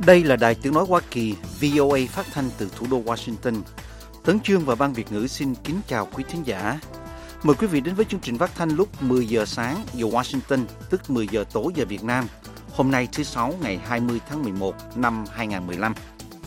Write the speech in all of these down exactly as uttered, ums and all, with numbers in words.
Đây là Đài Tiếng Nói Hoa Kỳ, vê o a phát thanh từ thủ đô Washington. Tấn Chương và Ban Việt ngữ xin kính chào quý thính giả. Mời quý vị đến với chương trình phát thanh lúc mười giờ sáng giờ Washington, tức mười giờ tối giờ Việt Nam. Hôm nay thứ Sáu ngày hai mươi tháng mười một năm hai nghìn không trăm mười lăm.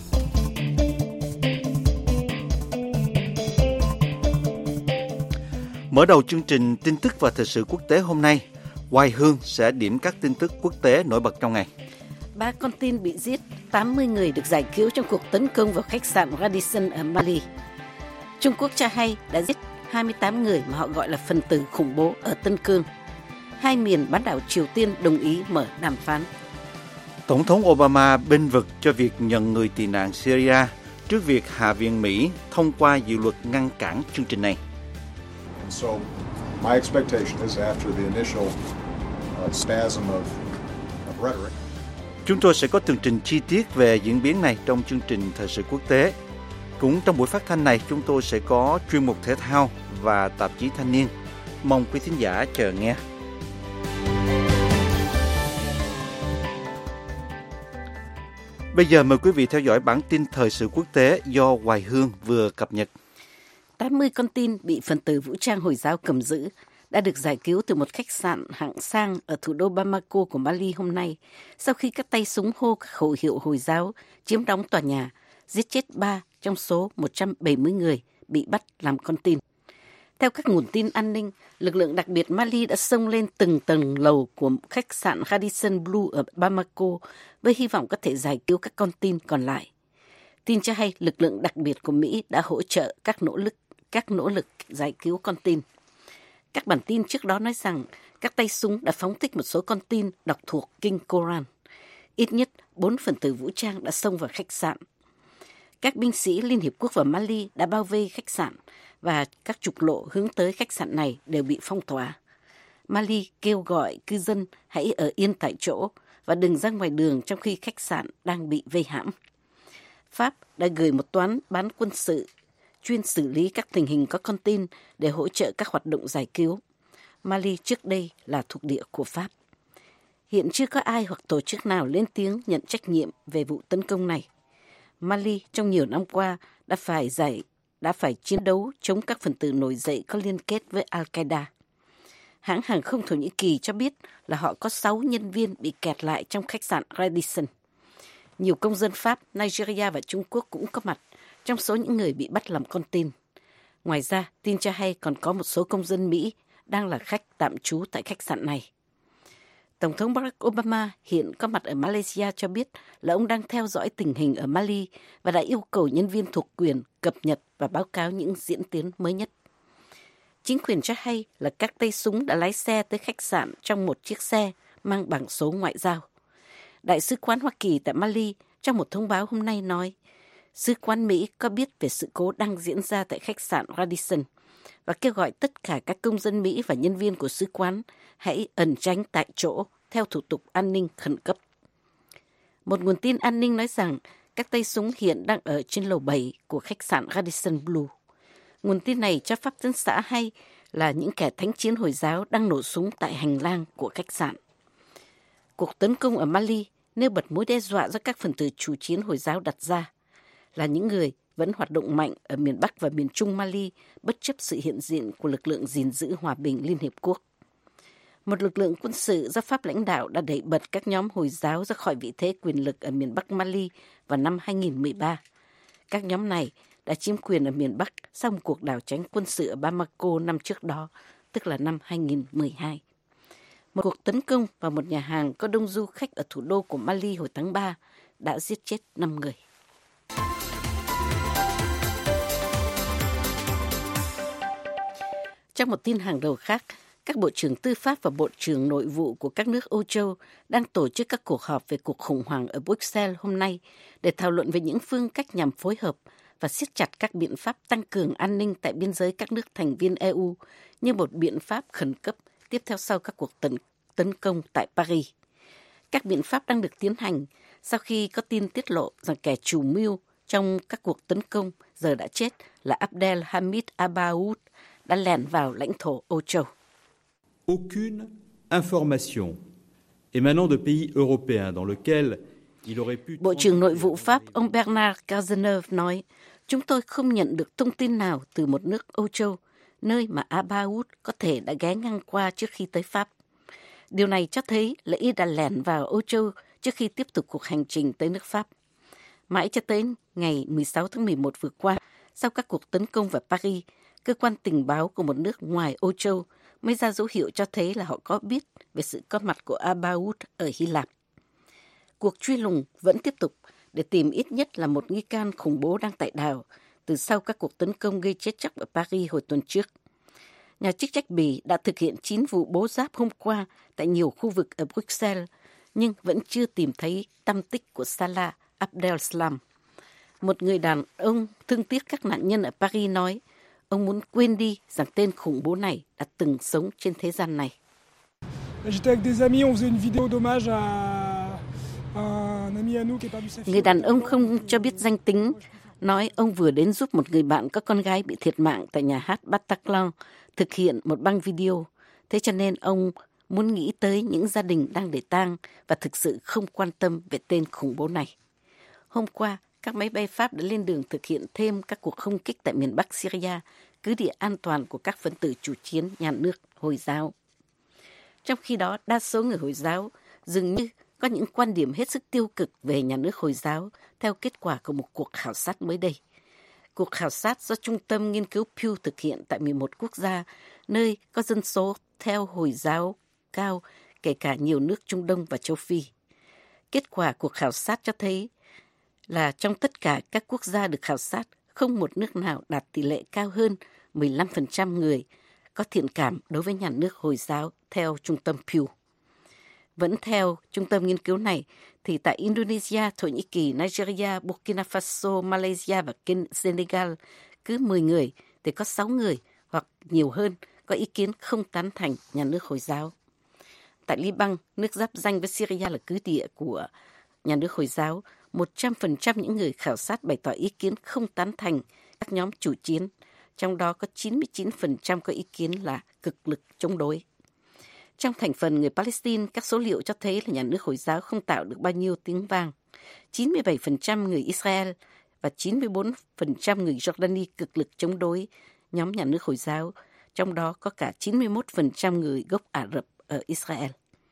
Mở đầu chương trình tin tức và thời sự quốc tế hôm nay, Hoài Hương sẽ điểm các tin tức quốc tế nổi bật trong ngày. Ba con tin bị giết, tám mươi người được giải cứu trong cuộc tấn công vào khách sạn Radisson ở Mali. Trung Quốc cho hay đã giết hai mươi tám người mà họ gọi là phần tử khủng bố ở Tân Cương. Hai miền bán đảo Triều Tiên đồng ý mở đàm phán. Tổng thống Obama bênh vực cho việc nhận người tị nạn Syria trước việc Hạ viện Mỹ thông qua dự luật ngăn cản chương trình này. So, my expectation is after the initial uh, spasm of, of rhetoric. Chúng tôi sẽ có tường trình chi tiết về diễn biến này trong chương trình thời sự quốc tế. Cũng trong buổi phát thanh này, chúng tôi sẽ có chuyên mục thể thao và tạp chí thanh niên. Mong quý thính giả chờ nghe. Bây giờ mời quý vị theo dõi bản tin thời sự quốc tế do Hoài Hương vừa cập nhật. tám mươi con tin bị phần tử vũ trang Hồi giáo cầm giữ đã được giải cứu từ một khách sạn hạng sang ở thủ đô Bamako của Mali hôm nay, sau khi các tay súng hô các khẩu hiệu Hồi giáo chiếm đóng tòa nhà, giết chết ba trong số một trăm bảy mươi người bị bắt làm con tin. Theo các nguồn tin an ninh, lực lượng đặc biệt Mali đã xông lên từng tầng lầu của khách sạn Radisson Blu ở Bamako với hy vọng có thể giải cứu các con tin còn lại. Tin cho hay lực lượng đặc biệt của Mỹ đã hỗ trợ các nỗ lực các nỗ lực giải cứu con tin. Các bản tin trước đó nói rằng các tay súng đã phóng thích một số con tin đọc thuộc kinh Koran. Ít nhất bốn phần tử vũ trang đã xông vào khách sạn. Các binh sĩ Liên Hiệp Quốc và Mali đã bao vây khách sạn và các trục lộ hướng tới khách sạn này đều bị phong tỏa. Mali kêu gọi cư dân hãy ở yên tại chỗ và đừng ra ngoài đường trong khi khách sạn đang bị vây hãm. Pháp đã gửi một toán bán quân sự chuyên xử lý các tình hình có con tin để hỗ trợ các hoạt động giải cứu. Mali trước đây là thuộc địa của Pháp. Hiện chưa có ai hoặc tổ chức nào lên tiếng nhận trách nhiệm về vụ tấn công này. Mali trong nhiều năm qua đã phải giải đã phải chiến đấu chống các phần tử nổi dậy có liên kết với Al-Qaeda. Hãng hàng không Thổ Nhĩ Kỳ cho biết là họ có sáu nhân viên bị kẹt lại trong khách sạn Radisson. Nhiều công dân Pháp, Nigeria và Trung Quốc cũng có mặt trong số những người bị bắt làm con tin. Ngoài ra, tin cho hay còn có một số công dân Mỹ đang là khách tạm trú tại khách sạn này. Tổng thống Barack Obama hiện có mặt ở Malaysia cho biết là ông đang theo dõi tình hình ở Mali và đã yêu cầu nhân viên thuộc quyền cập nhật và báo cáo những diễn tiến mới nhất. Chính quyền cho hay là các tay súng đã lái xe tới khách sạn trong một chiếc xe mang bảng số ngoại giao. Đại sứ quán Hoa Kỳ tại Mali trong một thông báo hôm nay nói, Sứ quán Mỹ có biết về sự cố đang diễn ra tại khách sạn Radisson và kêu gọi tất cả các công dân Mỹ và nhân viên của sứ quán hãy ẩn tránh tại chỗ theo thủ tục an ninh khẩn cấp. Một nguồn tin an ninh nói rằng các tay súng hiện đang ở trên lầu bảy của khách sạn Radisson Blu. Nguồn tin này cho Pháp Tân xã hay là những kẻ thánh chiến Hồi giáo đang nổ súng tại hành lang của khách sạn. Cuộc tấn công ở Mali nêu bật mối đe dọa do các phần tử chủ chiến Hồi giáo đặt ra, là những người vẫn hoạt động mạnh ở miền Bắc và miền Trung Mali bất chấp sự hiện diện của lực lượng gìn giữ hòa bình Liên Hiệp Quốc. Một lực lượng quân sự do Pháp lãnh đạo đã đẩy bật các nhóm Hồi giáo ra khỏi vị thế quyền lực ở miền Bắc Mali vào năm hai nghìn không trăm mười ba. Các nhóm này đã chiếm quyền ở miền Bắc sau một cuộc đảo chính quân sự ở Bamako năm trước đó, tức là năm hai nghìn không trăm mười hai. Một cuộc tấn công vào một nhà hàng có đông du khách ở thủ đô của Mali hồi tháng ba đã giết chết năm người. Trong một tin hàng đầu khác, các bộ trưởng tư pháp và bộ trưởng nội vụ của các nước Âu Châu đang tổ chức các cuộc họp về cuộc khủng hoảng ở Bruxelles hôm nay để thảo luận về những phương cách nhằm phối hợp và siết chặt các biện pháp tăng cường an ninh tại biên giới các nước thành viên e u như một biện pháp khẩn cấp tiếp theo sau các cuộc tấn, tấn công tại Paris. Các biện pháp đang được tiến hành sau khi có tin tiết lộ rằng kẻ chủ mưu trong các cuộc tấn công giờ đã chết là Abdelhamid Abaoud đã lẻn vào lãnh thổ Âu Châu. Aucune information émanant de pays européens dans lequel Bộ trưởng Nội vụ Pháp ông Bernard Cazeneuve nói, chúng tôi không nhận được thông tin nào từ một nước Âu Châu, nơi mà Abaoud có thể đã ghé ngang qua trước khi tới Pháp. Điều này cho thấy là y đã lẻn vào Âu Châu trước khi tiếp tục cuộc hành trình tới nước Pháp. Mãi cho tới ngày mười sáu tháng mười một vừa qua, sau các cuộc tấn công vào Paris, cơ quan tình báo của một nước ngoài Âu Châu mới ra dấu hiệu cho thấy là họ có biết về sự có mặt của Abaoud ở Hy Lạp. Cuộc truy lùng vẫn tiếp tục để tìm ít nhất là một nghi can khủng bố đang tại đảo từ sau các cuộc tấn công gây chết chóc ở Paris hồi tuần trước. Nhà chức trách Bỉ đã thực hiện chín vụ bố giáp hôm qua tại nhiều khu vực ở Bruxelles, nhưng vẫn chưa tìm thấy tăm tích của Salah Abdeslam. Một người đàn ông thương tiếc các nạn nhân ở Paris nói, ông muốn quên đi rằng tên khủng bố này đã từng sống trên thế gian này. Người đàn ông không cho biết danh tính, nói ông vừa đến giúp một người bạn có con gái bị thiệt mạng tại nhà hát Bataclan thực hiện một băng video. Thế cho nên ông muốn nghĩ tới những gia đình đang để tang và thực sự không quan tâm về tên khủng bố này. Hôm qua, các máy bay Pháp đã lên đường thực hiện thêm các cuộc không kích tại miền Bắc Syria, cứ địa an toàn của các phần tử chủ chiến nhà nước Hồi giáo. Trong khi đó, đa số người Hồi giáo dường như có những quan điểm hết sức tiêu cực về nhà nước Hồi giáo theo kết quả của một cuộc khảo sát mới đây. Cuộc khảo sát do Trung tâm Nghiên cứu Pew thực hiện tại mười một quốc gia, nơi có dân số theo Hồi giáo cao, kể cả nhiều nước Trung Đông và châu Phi. Kết quả cuộc khảo sát cho thấy là trong tất cả các quốc gia được khảo sát, không một nước nào đạt tỷ lệ cao hơn mười lăm phần trăm người có thiện cảm đối với nhà nước Hồi giáo theo Trung tâm Pew. Vẫn theo trung tâm nghiên cứu này, thì tại Indonesia, Thổ Nhĩ Kỳ, Nigeria, Burkina Faso, Malaysia và Senegal, cứ mười người thì có sáu người hoặc nhiều hơn có ý kiến không tán thành nhà nước Hồi giáo. Tại Liban, nước giáp ranh với Syria là cứ địa của nhà nước Hồi giáo, một trăm phần trăm những người khảo sát bày tỏ ý kiến không tán thành các nhóm chủ chiến, trong đó có chín mươi chín phần trăm có ý kiến là cực lực chống đối. Trong thành phần người Palestine, các số liệu cho thấy là nhà nước Hồi giáo không tạo được bao nhiêu tiếng vang. chín mươi bảy phần trăm người Israel và chín mươi bốn phần trăm người Jordani cực lực chống đối nhóm nhà nước Hồi giáo, trong đó có cả chín mươi mốt phần trăm người gốc Ả Rập ở Israel.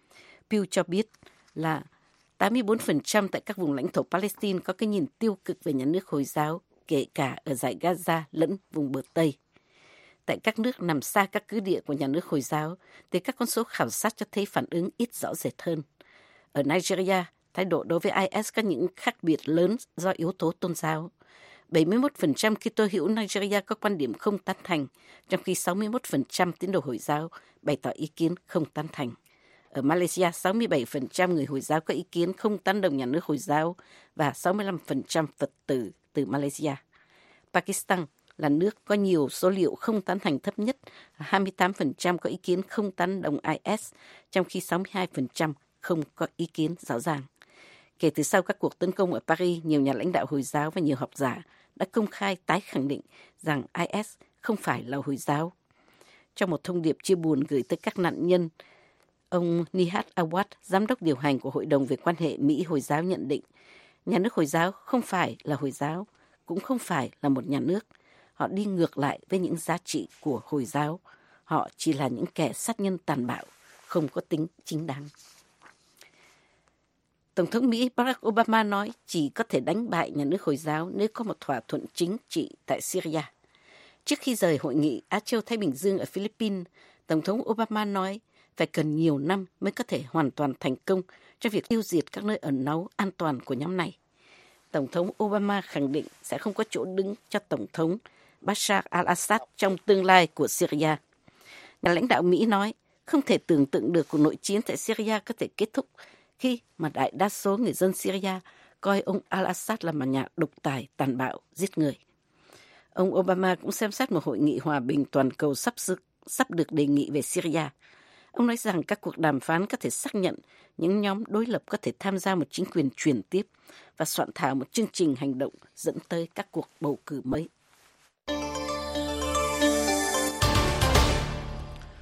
Pew cho biết là tám mươi bốn phần trăm tại các vùng lãnh thổ Palestine có cái nhìn tiêu cực về nhà nước Hồi giáo, kể cả ở dải Gaza lẫn vùng bờ Tây. Tại các nước nằm xa các cứ địa của nhà nước Hồi giáo, thì các con số khảo sát cho thấy phản ứng ít rõ rệt hơn. Ở Nigeria, thái độ đối với i ét có những khác biệt lớn do yếu tố tôn giáo. bảy mươi mốt phần trăm Kitô hữu Nigeria có quan điểm không tán thành, trong khi sáu mươi mốt phần trăm tín đồ Hồi giáo bày tỏ ý kiến không tán thành. Ở Malaysia, sáu mươi bảy phần trăm người Hồi giáo có ý kiến không tán đồng nhà nước Hồi giáo và sáu mươi lăm phần trăm Phật tử từ Malaysia. Pakistan là nước có nhiều số liệu không tán thành thấp nhất, hai mươi tám phần trăm có ý kiến không tán đồng i ét, trong khi sáu mươi hai phần trăm không có ý kiến rõ ràng. Kể từ sau các cuộc tấn công ở Paris, nhiều nhà lãnh đạo Hồi giáo và nhiều học giả đã công khai tái khẳng định rằng i ét không phải là Hồi giáo. Trong một thông điệp chia buồn gửi tới các nạn nhân, ông Nihat Awad, giám đốc điều hành của Hội đồng về quan hệ Mỹ-Hồi giáo nhận định, nhà nước Hồi giáo không phải là Hồi giáo, cũng không phải là một nhà nước. Họ đi ngược lại với những giá trị của Hồi giáo. Họ chỉ là những kẻ sát nhân tàn bạo, không có tính chính đáng. Tổng thống Mỹ Barack Obama nói chỉ có thể đánh bại nhà nước Hồi giáo nếu có một thỏa thuận chính trị tại Syria. Trước khi rời hội nghị Á Châu Thái Bình Dương ở Philippines, Tổng thống Obama nói phải cần nhiều năm mới có thể hoàn toàn thành công trong việc tiêu diệt các nơi ẩn náu an toàn của nhóm này. Tổng thống Obama khẳng định sẽ không có chỗ đứng cho Tổng thống Bashar al-Assad trong tương lai của Syria. Nhà lãnh đạo Mỹ nói không thể tưởng tượng được cuộc nội chiến tại Syria có thể kết thúc khi mà đại đa số người dân Syria coi ông al-Assad là một nhà độc tài, tàn bạo, giết người. Ông Obama cũng xem xét một hội nghị hòa bình toàn cầu sắp, sắp được đề nghị về Syria. Ông nói rằng các cuộc đàm phán có thể xác nhận những nhóm đối lập có thể tham gia một chính quyền chuyển tiếp và soạn thảo một chương trình hành động dẫn tới các cuộc bầu cử mới.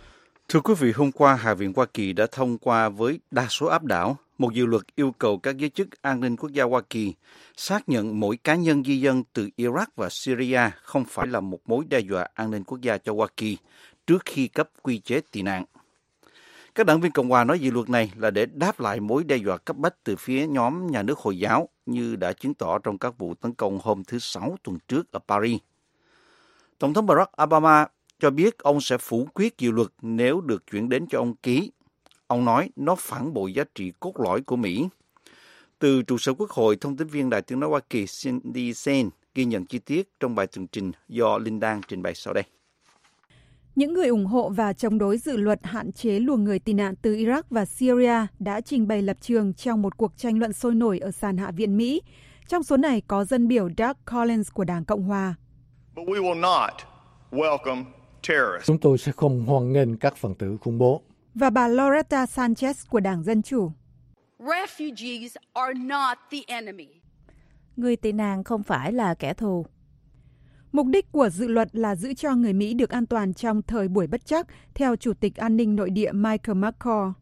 Thưa quý vị, hôm qua Hạ viện Hoa Kỳ đã thông qua với đa số áp đảo một dự luật yêu cầu các giới chức an ninh quốc gia Hoa Kỳ xác nhận mỗi cá nhân di dân từ Iraq và Syria không phải là một mối đe dọa an ninh quốc gia cho Hoa Kỳ trước khi cấp quy chế tị nạn. Các đảng viên Cộng hòa nói dự luật này là để đáp lại mối đe dọa cấp bách từ phía nhóm nhà nước Hồi giáo như đã chứng tỏ trong các vụ tấn công hôm thứ Sáu tuần trước ở Paris. Tổng thống Barack Obama cho biết ông sẽ phủ quyết dự luật nếu được chuyển đến cho ông ký. Ông nói nó phản bội giá trị cốt lõi của Mỹ. Từ trụ sở Quốc hội, thông tín viên Đài Tiếng nói Hoa Kỳ Cindy Saine ghi nhận chi tiết trong bài tường trình do Linh Đan trình bày sau đây. Những người ủng hộ và chống đối dự luật hạn chế luồng người tị nạn từ Iraq và Syria đã trình bày lập trường trong một cuộc tranh luận sôi nổi ở sàn Hạ viện Mỹ. Trong số này có dân biểu Doug Collins của Đảng Cộng hòa. But we will not welcome terrorists. Chúng tôi sẽ không hoan nghênh các phần tử khủng bố. Và bà Loretta Sanchez của Đảng Dân Chủ. Refugees are not the enemy. Người tị nạn không phải là kẻ thù. Mục đích của dự luật là giữ cho người Mỹ được an toàn trong thời buổi bất trắc, theo Chủ tịch An ninh Nội địa Michael McCaul.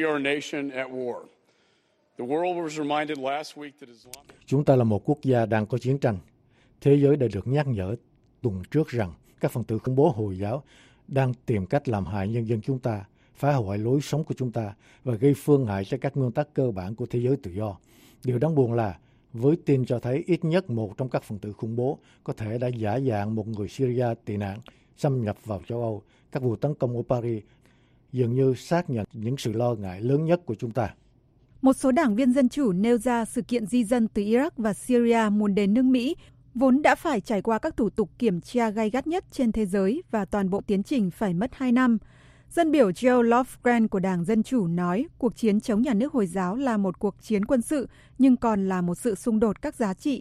Chúng ta là một quốc gia đang có chiến tranh. Thế giới đã được nhắc nhở tuần trước rằng các phần tử khủng bố Hồi giáo đang tìm cách làm hại nhân dân chúng ta, phá hoại lối sống của chúng ta và gây phương hại cho các nguyên tắc cơ bản của thế giới tự do. Điều đáng buồn là với tin cho thấy ít nhất một trong các phần tử khủng bố có thể đã giả dạng một người Syria tị nạn xâm nhập vào châu Âu. Các vụ tấn công ở Paris dường như xác nhận những sự lo ngại lớn nhất của chúng ta. Một số đảng viên Dân Chủ nêu ra sự kiện di dân từ Iraq và Syria muốn đến nước Mỹ, vốn đã phải trải qua các thủ tục kiểm tra gay gắt nhất trên thế giới và toàn bộ tiến trình phải mất hai năm. Dân biểu Joe Lofgren của Đảng Dân Chủ nói cuộc chiến chống nhà nước Hồi giáo là một cuộc chiến quân sự, nhưng còn là một sự xung đột các giá trị.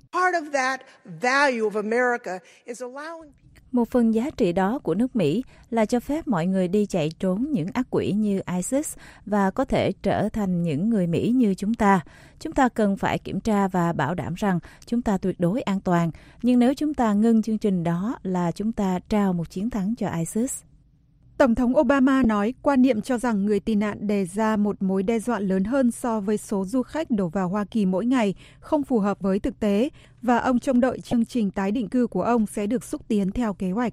Một phần giá trị đó của nước Mỹ là cho phép mọi người đi chạy trốn những ác quỷ như ISIS và có thể trở thành những người Mỹ như chúng ta. Chúng ta cần phải kiểm tra và bảo đảm rằng chúng ta tuyệt đối an toàn, nhưng nếu chúng ta ngưng chương trình đó là chúng ta trao một chiến thắng cho ISIS. Tổng thống Obama nói quan niệm cho rằng người tị nạn đề ra một mối đe dọa lớn hơn so với số du khách đổ vào Hoa Kỳ mỗi ngày không phù hợp với thực tế, và ông trông đợi chương trình tái định cư của ông sẽ được xúc tiến theo kế hoạch.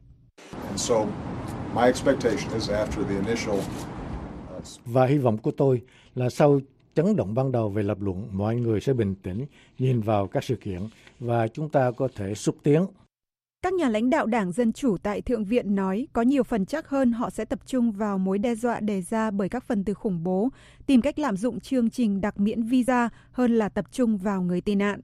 Và hy vọng của tôi là sau chấn động ban đầu về lập luận, mọi người sẽ bình tĩnh nhìn vào các sự kiện và chúng ta có thể xúc tiến. Các nhà lãnh đạo Đảng Dân Chủ tại Thượng viện nói có nhiều phần chắc hơn họ sẽ tập trung vào mối đe dọa đề ra bởi các phần tử khủng bố, tìm cách lạm dụng chương trình đặc miễn visa hơn là tập trung vào người tị nạn.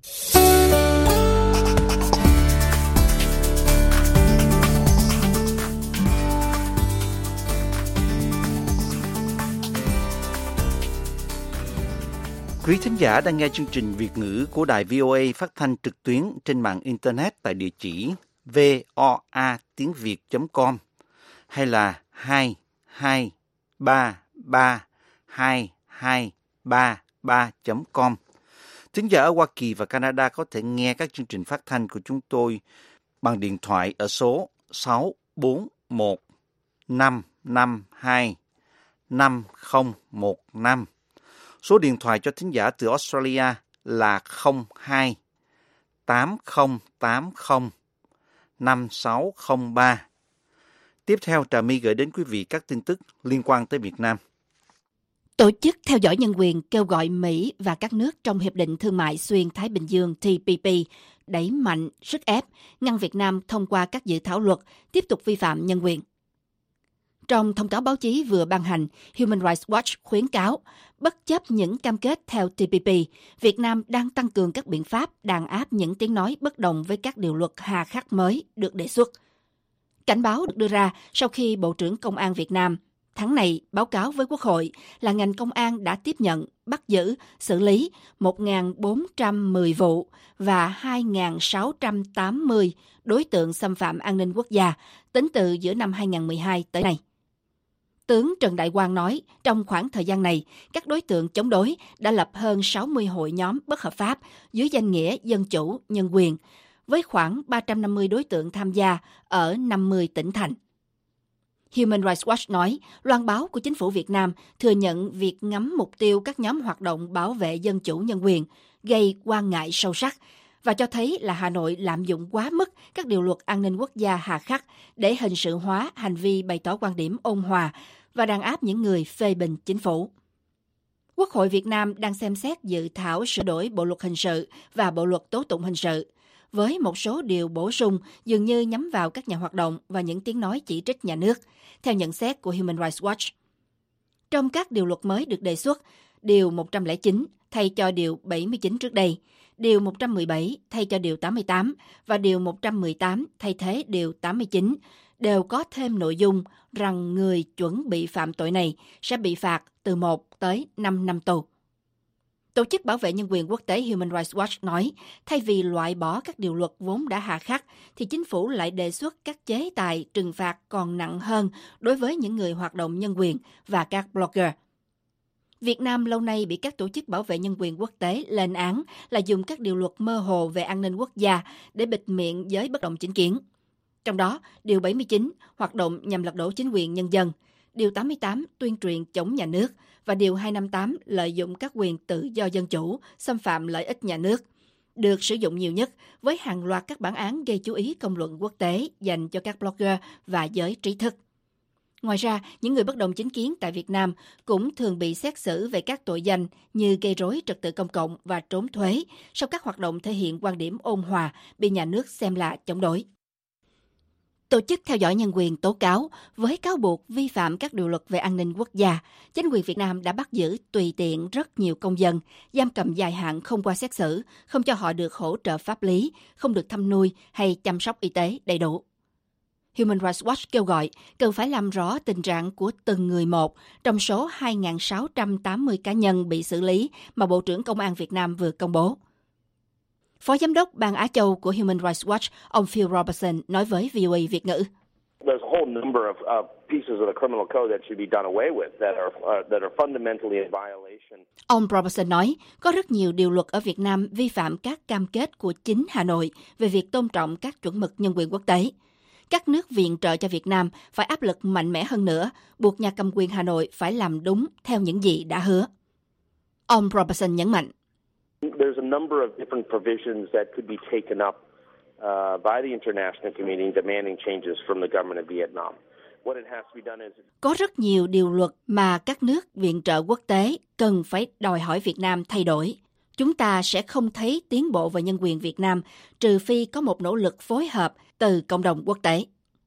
Quý thính giả đang nghe chương trình Việt ngữ của đài vê o a phát thanh trực tuyến trên mạng Internet tại địa chỉ voa tiếng việt chấm com hay là hai hai ba ba hai hai ba ba chấm com. Thính giả ở Hoa Kỳ và Canada có thể nghe các chương trình phát thanh của chúng tôi bằng điện thoại ở số sáu bốn một năm năm hai năm không một năm. Số điện thoại cho thính giả từ Australia là không hai tám không tám không năm sáu không ba. Tiếp theo, Trà My gửi đến quý vị các tin tức liên quan tới Việt Nam. Tổ chức theo dõi nhân quyền kêu gọi Mỹ và các nước trong Hiệp định Thương mại Xuyên Thái Bình Dương T P P đẩy mạnh sức ép, ngăn Việt Nam thông qua các dự thảo luật tiếp tục vi phạm nhân quyền. Trong thông cáo báo chí vừa ban hành, Human Rights Watch khuyến cáo, bất chấp những cam kết theo T P P, Việt Nam đang tăng cường các biện pháp đàn áp những tiếng nói bất đồng với các điều luật hà khắc mới được đề xuất. Cảnh báo được đưa ra sau khi Bộ trưởng Công an Việt Nam tháng này báo cáo với Quốc hội là ngành công an đã tiếp nhận, bắt giữ, xử lý một nghìn bốn trăm mười vụ và hai nghìn sáu trăm tám mươi đối tượng xâm phạm an ninh quốc gia tính từ giữa năm hai nghìn không trăm mười hai tới nay. Tướng Trần Đại Quang nói, trong khoảng thời gian này, các đối tượng chống đối đã lập hơn sáu mươi hội nhóm bất hợp pháp dưới danh nghĩa dân chủ, nhân quyền, với khoảng ba trăm năm mươi đối tượng tham gia ở năm mươi tỉnh thành. Human Rights Watch nói, loan báo của chính phủ Việt Nam thừa nhận việc ngắm mục tiêu các nhóm hoạt động bảo vệ dân chủ nhân quyền gây quan ngại sâu sắc và cho thấy là Hà Nội lạm dụng quá mức các điều luật an ninh quốc gia hà khắc để hình sự hóa hành vi bày tỏ quan điểm ôn hòa và đàn áp những người phê bình chính phủ. Quốc hội Việt Nam đang xem xét dự thảo sửa đổi Bộ luật hình sự và Bộ luật tố tụng hình sự, với một số điều bổ sung dường như nhắm vào các nhà hoạt động và những tiếng nói chỉ trích nhà nước, theo nhận xét của Human Rights Watch. Trong các điều luật mới được đề xuất, Điều một trăm lẻ chín thay cho Điều bảy mươi chín trước đây, Điều một trăm mười bảy thay cho Điều tám mươi tám và Điều một trăm mười tám thay thế Điều tám mươi chín đều có thêm nội dung rằng người chuẩn bị phạm tội này sẽ bị phạt từ một tới năm năm tù. Tổ chức bảo vệ nhân quyền quốc tế Human Rights Watch nói, thay vì loại bỏ các điều luật vốn đã hà khắc, thì chính phủ lại đề xuất các chế tài trừng phạt còn nặng hơn đối với những người hoạt động nhân quyền và các blogger. Việt Nam lâu nay bị các tổ chức bảo vệ nhân quyền quốc tế lên án là dùng các điều luật mơ hồ về an ninh quốc gia để bịt miệng giới bất đồng chính kiến. Trong đó, Điều bảy mươi chín hoạt động nhằm lật đổ chính quyền nhân dân, Điều tám mươi tám tuyên truyền chống nhà nước và Điều hai trăm năm mươi tám lợi dụng các quyền tự do dân chủ, xâm phạm lợi ích nhà nước, được sử dụng nhiều nhất với hàng loạt các bản án gây chú ý công luận quốc tế dành cho các blogger và giới trí thức. Ngoài ra, những người bất đồng chính kiến tại Việt Nam cũng thường bị xét xử về các tội danh như gây rối trật tự công cộng và trốn thuế sau các hoạt động thể hiện quan điểm ôn hòa bị nhà nước xem là chống đối. Tổ chức theo dõi nhân quyền tố cáo với cáo buộc vi phạm các điều luật về an ninh quốc gia, chính quyền Việt Nam đã bắt giữ tùy tiện rất nhiều công dân, giam cầm dài hạn không qua xét xử, không cho họ được hỗ trợ pháp lý, không được thăm nuôi hay chăm sóc y tế đầy đủ. Human Rights Watch kêu gọi cần phải làm rõ tình trạng của từng người một trong số hai nghìn sáu trăm tám mươi cá nhân bị xử lý mà Bộ trưởng Công an Việt Nam vừa công bố. Phó Giám đốc Ban Á Châu của Human Rights Watch, ông Phil Robertson nói với vê o a Việt ngữ. There's a whole number of uh, pieces of the criminal code that should be done away with that are uh, that are fundamentally in violation. Ông Robertson nói, có rất nhiều điều luật ở Việt Nam vi phạm các cam kết của chính Hà Nội về việc tôn trọng các chuẩn mực nhân quyền quốc tế. Các nước viện trợ cho Việt Nam phải áp lực mạnh mẽ hơn nữa, buộc nhà cầm quyền Hà Nội phải làm đúng theo những gì đã hứa. Ông Robertson nhấn mạnh. There's a number of different provisions that could be taken up uh, by the international community demanding changes from the government of Vietnam. What it has to be done is Có rất nhiều điều luật mà các nước viện trợ quốc tế cần phải đòi hỏi Việt Nam thay đổi. Chúng ta sẽ không thấy tiến bộ về nhân quyền Việt Nam trừ phi có một nỗ lực phối hợp từ cộng đồng quốc tế.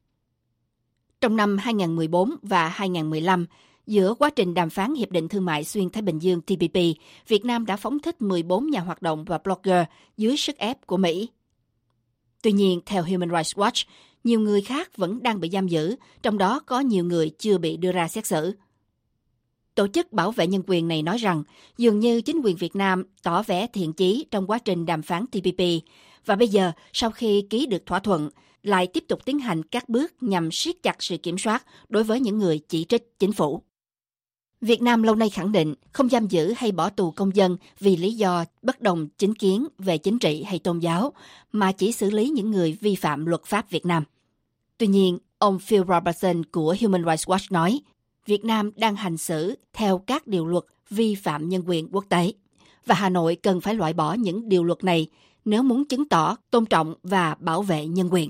Trong năm hai nghìn mười bốn và hai nghìn mười lăm, giữa quá trình đàm phán Hiệp định Thương mại Xuyên Thái Bình Dương T P P, Việt Nam đã phóng thích mười bốn nhà hoạt động và blogger dưới sức ép của Mỹ. Tuy nhiên, theo Human Rights Watch, nhiều người khác vẫn đang bị giam giữ, trong đó có nhiều người chưa bị đưa ra xét xử. Tổ chức bảo vệ nhân quyền này nói rằng dường như chính quyền Việt Nam tỏ vẻ thiện chí trong quá trình đàm phán T P P và bây giờ, sau khi ký được thỏa thuận, lại tiếp tục tiến hành các bước nhằm siết chặt sự kiểm soát đối với những người chỉ trích chính phủ. Việt Nam lâu nay khẳng định không giam giữ hay bỏ tù công dân vì lý do bất đồng chính kiến về chính trị hay tôn giáo, mà chỉ xử lý những người vi phạm luật pháp Việt Nam. Tuy nhiên, ông Phil Robertson của Human Rights Watch nói, Việt Nam đang hành xử theo các điều luật vi phạm nhân quyền quốc tế, và Hà Nội cần phải loại bỏ những điều luật này nếu muốn chứng tỏ tôn trọng và bảo vệ nhân quyền.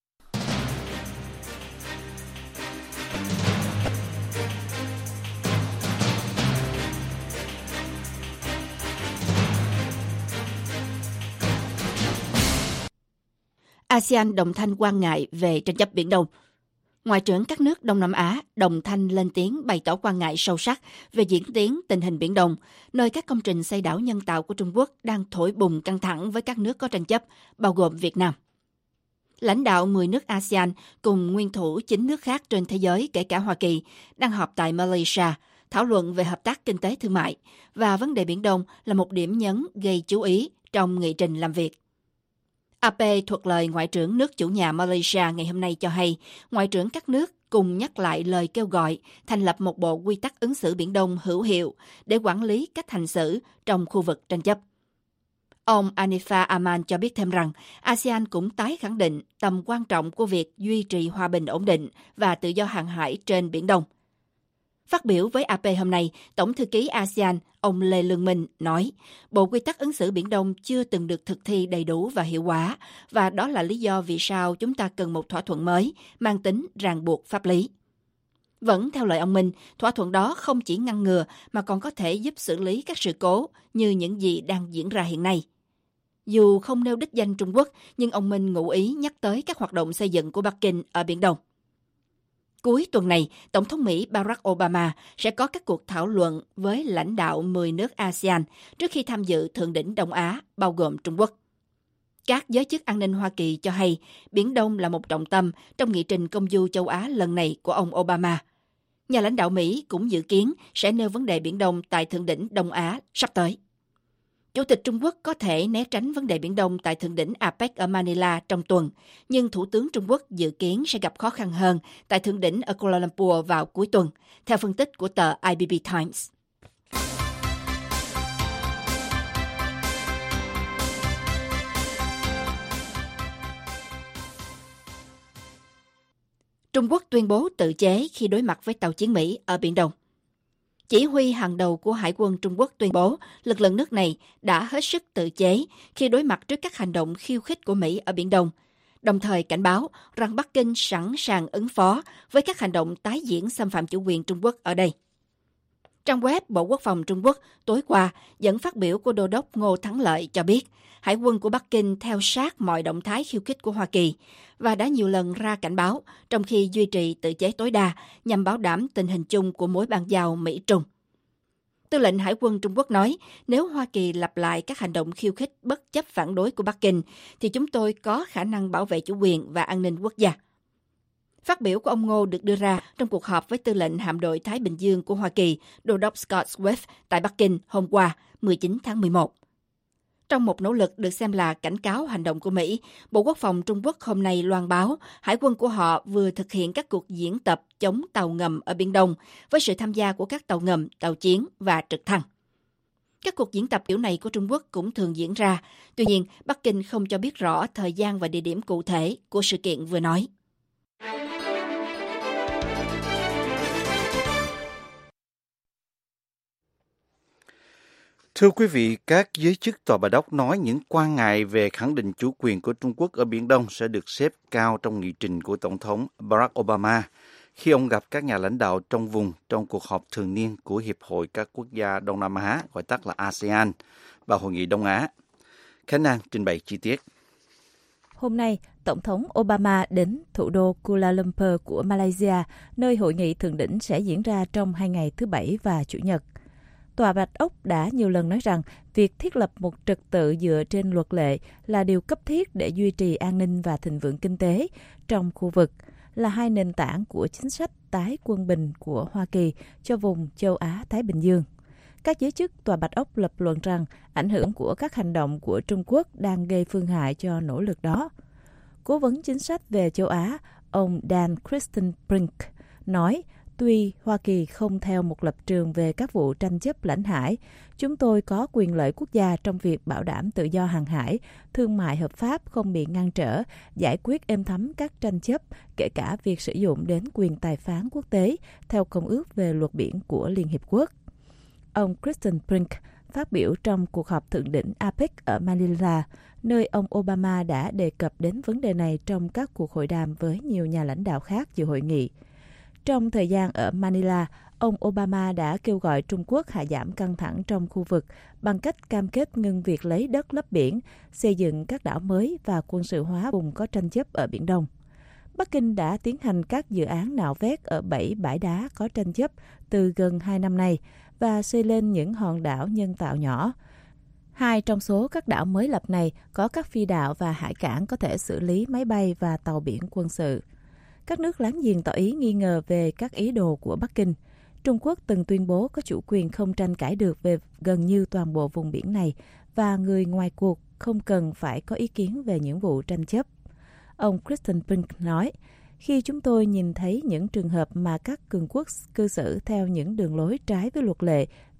a sê an đồng thanh quan ngại về tranh chấp Biển Đông. Ngoại trưởng các nước Đông Nam Á đồng thanh lên tiếng bày tỏ quan ngại sâu sắc về diễn tiến tình hình Biển Đông, nơi các công trình xây đảo nhân tạo của Trung Quốc đang thổi bùng căng thẳng với các nước có tranh chấp, bao gồm Việt Nam. Lãnh đạo mười nước a sê an cùng nguyên thủ chín nước khác trên thế giới, kể cả Hoa Kỳ, đang họp tại Malaysia, thảo luận về hợp tác kinh tế thương mại, và vấn đề Biển Đông là một điểm nhấn gây chú ý trong nghị trình làm việc. a pê thuật lời Ngoại trưởng nước chủ nhà Malaysia ngày hôm nay cho hay, Ngoại trưởng các nước cùng nhắc lại lời kêu gọi thành lập một bộ quy tắc ứng xử Biển Đông hữu hiệu để quản lý cách hành xử trong khu vực tranh chấp. Ông Anifa Aman cho biết thêm rằng a sê an cũng tái khẳng định tầm quan trọng của việc duy trì hòa bình ổn định và tự do hàng hải trên Biển Đông. Phát biểu với a pê hôm nay, Tổng thư ký a sê an, ông Lê Lương Minh nói, Bộ Quy tắc ứng xử Biển Đông chưa từng được thực thi đầy đủ và hiệu quả, và đó là lý do vì sao chúng ta cần một thỏa thuận mới, mang tính ràng buộc pháp lý. Vẫn theo lời ông Minh, thỏa thuận đó không chỉ ngăn ngừa mà còn có thể giúp xử lý các sự cố như những gì đang diễn ra hiện nay. Dù không nêu đích danh Trung Quốc, nhưng ông Minh ngụ ý nhắc tới các hoạt động xây dựng của Bắc Kinh ở Biển Đông. Cuối tuần này, Tổng thống Mỹ Barack Obama sẽ có các cuộc thảo luận với lãnh đạo mười nước a sê an trước khi tham dự Thượng đỉnh Đông Á, bao gồm Trung Quốc. Các giới chức an ninh Hoa Kỳ cho hay Biển Đông là một trọng tâm trong nghị trình công du châu Á lần này của ông Obama. Nhà lãnh đạo Mỹ cũng dự kiến sẽ nêu vấn đề Biển Đông tại Thượng đỉnh Đông Á sắp tới. Chủ tịch Trung Quốc có thể né tránh vấn đề Biển Đông tại Thượng đỉnh a pếch ở Manila trong tuần, nhưng Thủ tướng Trung Quốc dự kiến sẽ gặp khó khăn hơn tại Thượng đỉnh ở Kuala Lumpur vào cuối tuần, theo phân tích của tờ i bê bê Times. Trung Quốc tuyên bố tự chế khi đối mặt với tàu chiến Mỹ ở Biển Đông. Chỉ huy hàng đầu của Hải quân Trung Quốc tuyên bố lực lượng nước này đã hết sức tự chế khi đối mặt trước các hành động khiêu khích của Mỹ ở Biển Đông, đồng thời cảnh báo rằng Bắc Kinh sẵn sàng ứng phó với các hành động tái diễn xâm phạm chủ quyền Trung Quốc ở đây. Trang web Bộ Quốc phòng Trung Quốc tối qua dẫn phát biểu của Đô đốc Ngô Thắng Lợi cho biết Hải quân của Bắc Kinh theo sát mọi động thái khiêu khích của Hoa Kỳ và đã nhiều lần ra cảnh báo trong khi duy trì tự chế tối đa nhằm bảo đảm tình hình chung của mối bang giao Mỹ-Trung. Tư lệnh Hải quân Trung Quốc nói, nếu Hoa Kỳ lặp lại các hành động khiêu khích bất chấp phản đối của Bắc Kinh, thì chúng tôi có khả năng bảo vệ chủ quyền và an ninh quốc gia. Phát biểu của ông Ngô được đưa ra trong cuộc họp với tư lệnh hạm đội Thái Bình Dương của Hoa Kỳ, Đô đốc Scott Swift tại Bắc Kinh hôm qua, mười chín tháng mười một. Trong một nỗ lực được xem là cảnh cáo hành động của Mỹ, Bộ Quốc phòng Trung Quốc hôm nay loan báo Hải quân của họ vừa thực hiện các cuộc diễn tập chống tàu ngầm ở Biển Đông với sự tham gia của các tàu ngầm, tàu chiến và trực thăng. Các cuộc diễn tập kiểu này của Trung Quốc cũng thường diễn ra, tuy nhiên Bắc Kinh không cho biết rõ thời gian và địa điểm cụ thể của sự kiện vừa nói. Thưa quý vị, các giới chức Tòa Bạch Ốc nói những quan ngại về khẳng định chủ quyền của Trung Quốc ở Biển Đông sẽ được xếp cao trong nghị trình của Tổng thống Barack Obama khi ông gặp các nhà lãnh đạo trong vùng trong cuộc họp thường niên của Hiệp hội các quốc gia Đông Nam Á, gọi tắt là a sê an, và Hội nghị Đông Á. Khánh An trình bày chi tiết. Hôm nay, Tổng thống Obama đến thủ đô Kuala Lumpur của Malaysia, nơi hội nghị thượng đỉnh sẽ diễn ra trong hai ngày thứ Bảy và Chủ nhật. Tòa Bạch Ốc đã nhiều lần nói rằng việc thiết lập một trật tự dựa trên luật lệ là điều cấp thiết để duy trì an ninh và thịnh vượng kinh tế trong khu vực, là hai nền tảng của chính sách tái quân bình của Hoa Kỳ cho vùng châu Á-Thái Bình Dương. Các giới chức Tòa Bạch Ốc lập luận rằng ảnh hưởng của các hành động của Trung Quốc đang gây phương hại cho nỗ lực đó. Cố vấn chính sách về châu Á, ông Dan Christenbrink, nói, tuy Hoa Kỳ không theo một lập trường về các vụ tranh chấp lãnh hải, chúng tôi có quyền lợi quốc gia trong việc bảo đảm tự do hàng hải, thương mại hợp pháp không bị ngăn trở, giải quyết êm thấm các tranh chấp, kể cả việc sử dụng đến quyền tài phán quốc tế theo Công ước về luật biển của Liên Hiệp Quốc. Ông Christian Brink phát biểu trong cuộc họp thượng đỉnh a pếch ở Manila, nơi ông Obama đã đề cập đến vấn đề này trong các cuộc hội đàm với nhiều nhà lãnh đạo khác dự hội nghị. Trong thời gian ở Manila, ông Obama đã kêu gọi Trung Quốc hạ giảm căng thẳng trong khu vực bằng cách cam kết ngừng việc lấy đất lấp biển, xây dựng các đảo mới và quân sự hóa vùng có tranh chấp ở Biển Đông. Bắc Kinh đã tiến hành các dự án nạo vét ở bảy bãi đá có tranh chấp từ gần hai năm nay và xây lên những hòn đảo nhân tạo nhỏ. Hai trong số các đảo mới lập này có các phi đạo và hải cảng có thể xử lý máy bay và tàu biển quân sự. Các nước láng giềng tỏ ý nghi ngờ về các ý đồ của Bắc Kinh. Trung Quốc từng tuyên bố có chủ quyền không tranh cãi được về gần như toàn bộ vùng biển này và người ngoài cuộc không cần phải có ý kiến về những vụ tranh chấp. Ông Christian Brink nói, khi chúng tôi nhìn thấy những trường hợp mà các cường quốc cư xử theo những đường lối trái với luật lệ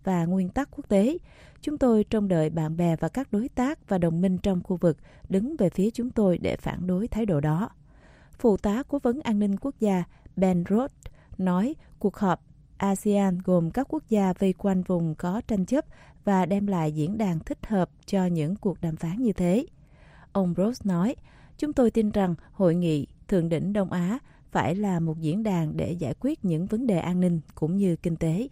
và nguyên tắc quốc tế. Chúng tôi trông đợi bạn bè và các đối tác và đồng minh trong khu vực đứng về phía chúng tôi để phản đối thái độ đó. Phụ tá Cố vấn An ninh Quốc gia Ben Rhodes nói cuộc họp a sê an gồm các quốc gia vây quanh vùng có tranh chấp và đem lại diễn đàn thích hợp cho những cuộc đàm phán như thế. Ông Rhodes nói, chúng tôi tin rằng hội nghị thượng đỉnh Đông Á phải là một diễn đàn để giải quyết những vấn đề an ninh cũng như kinh tế.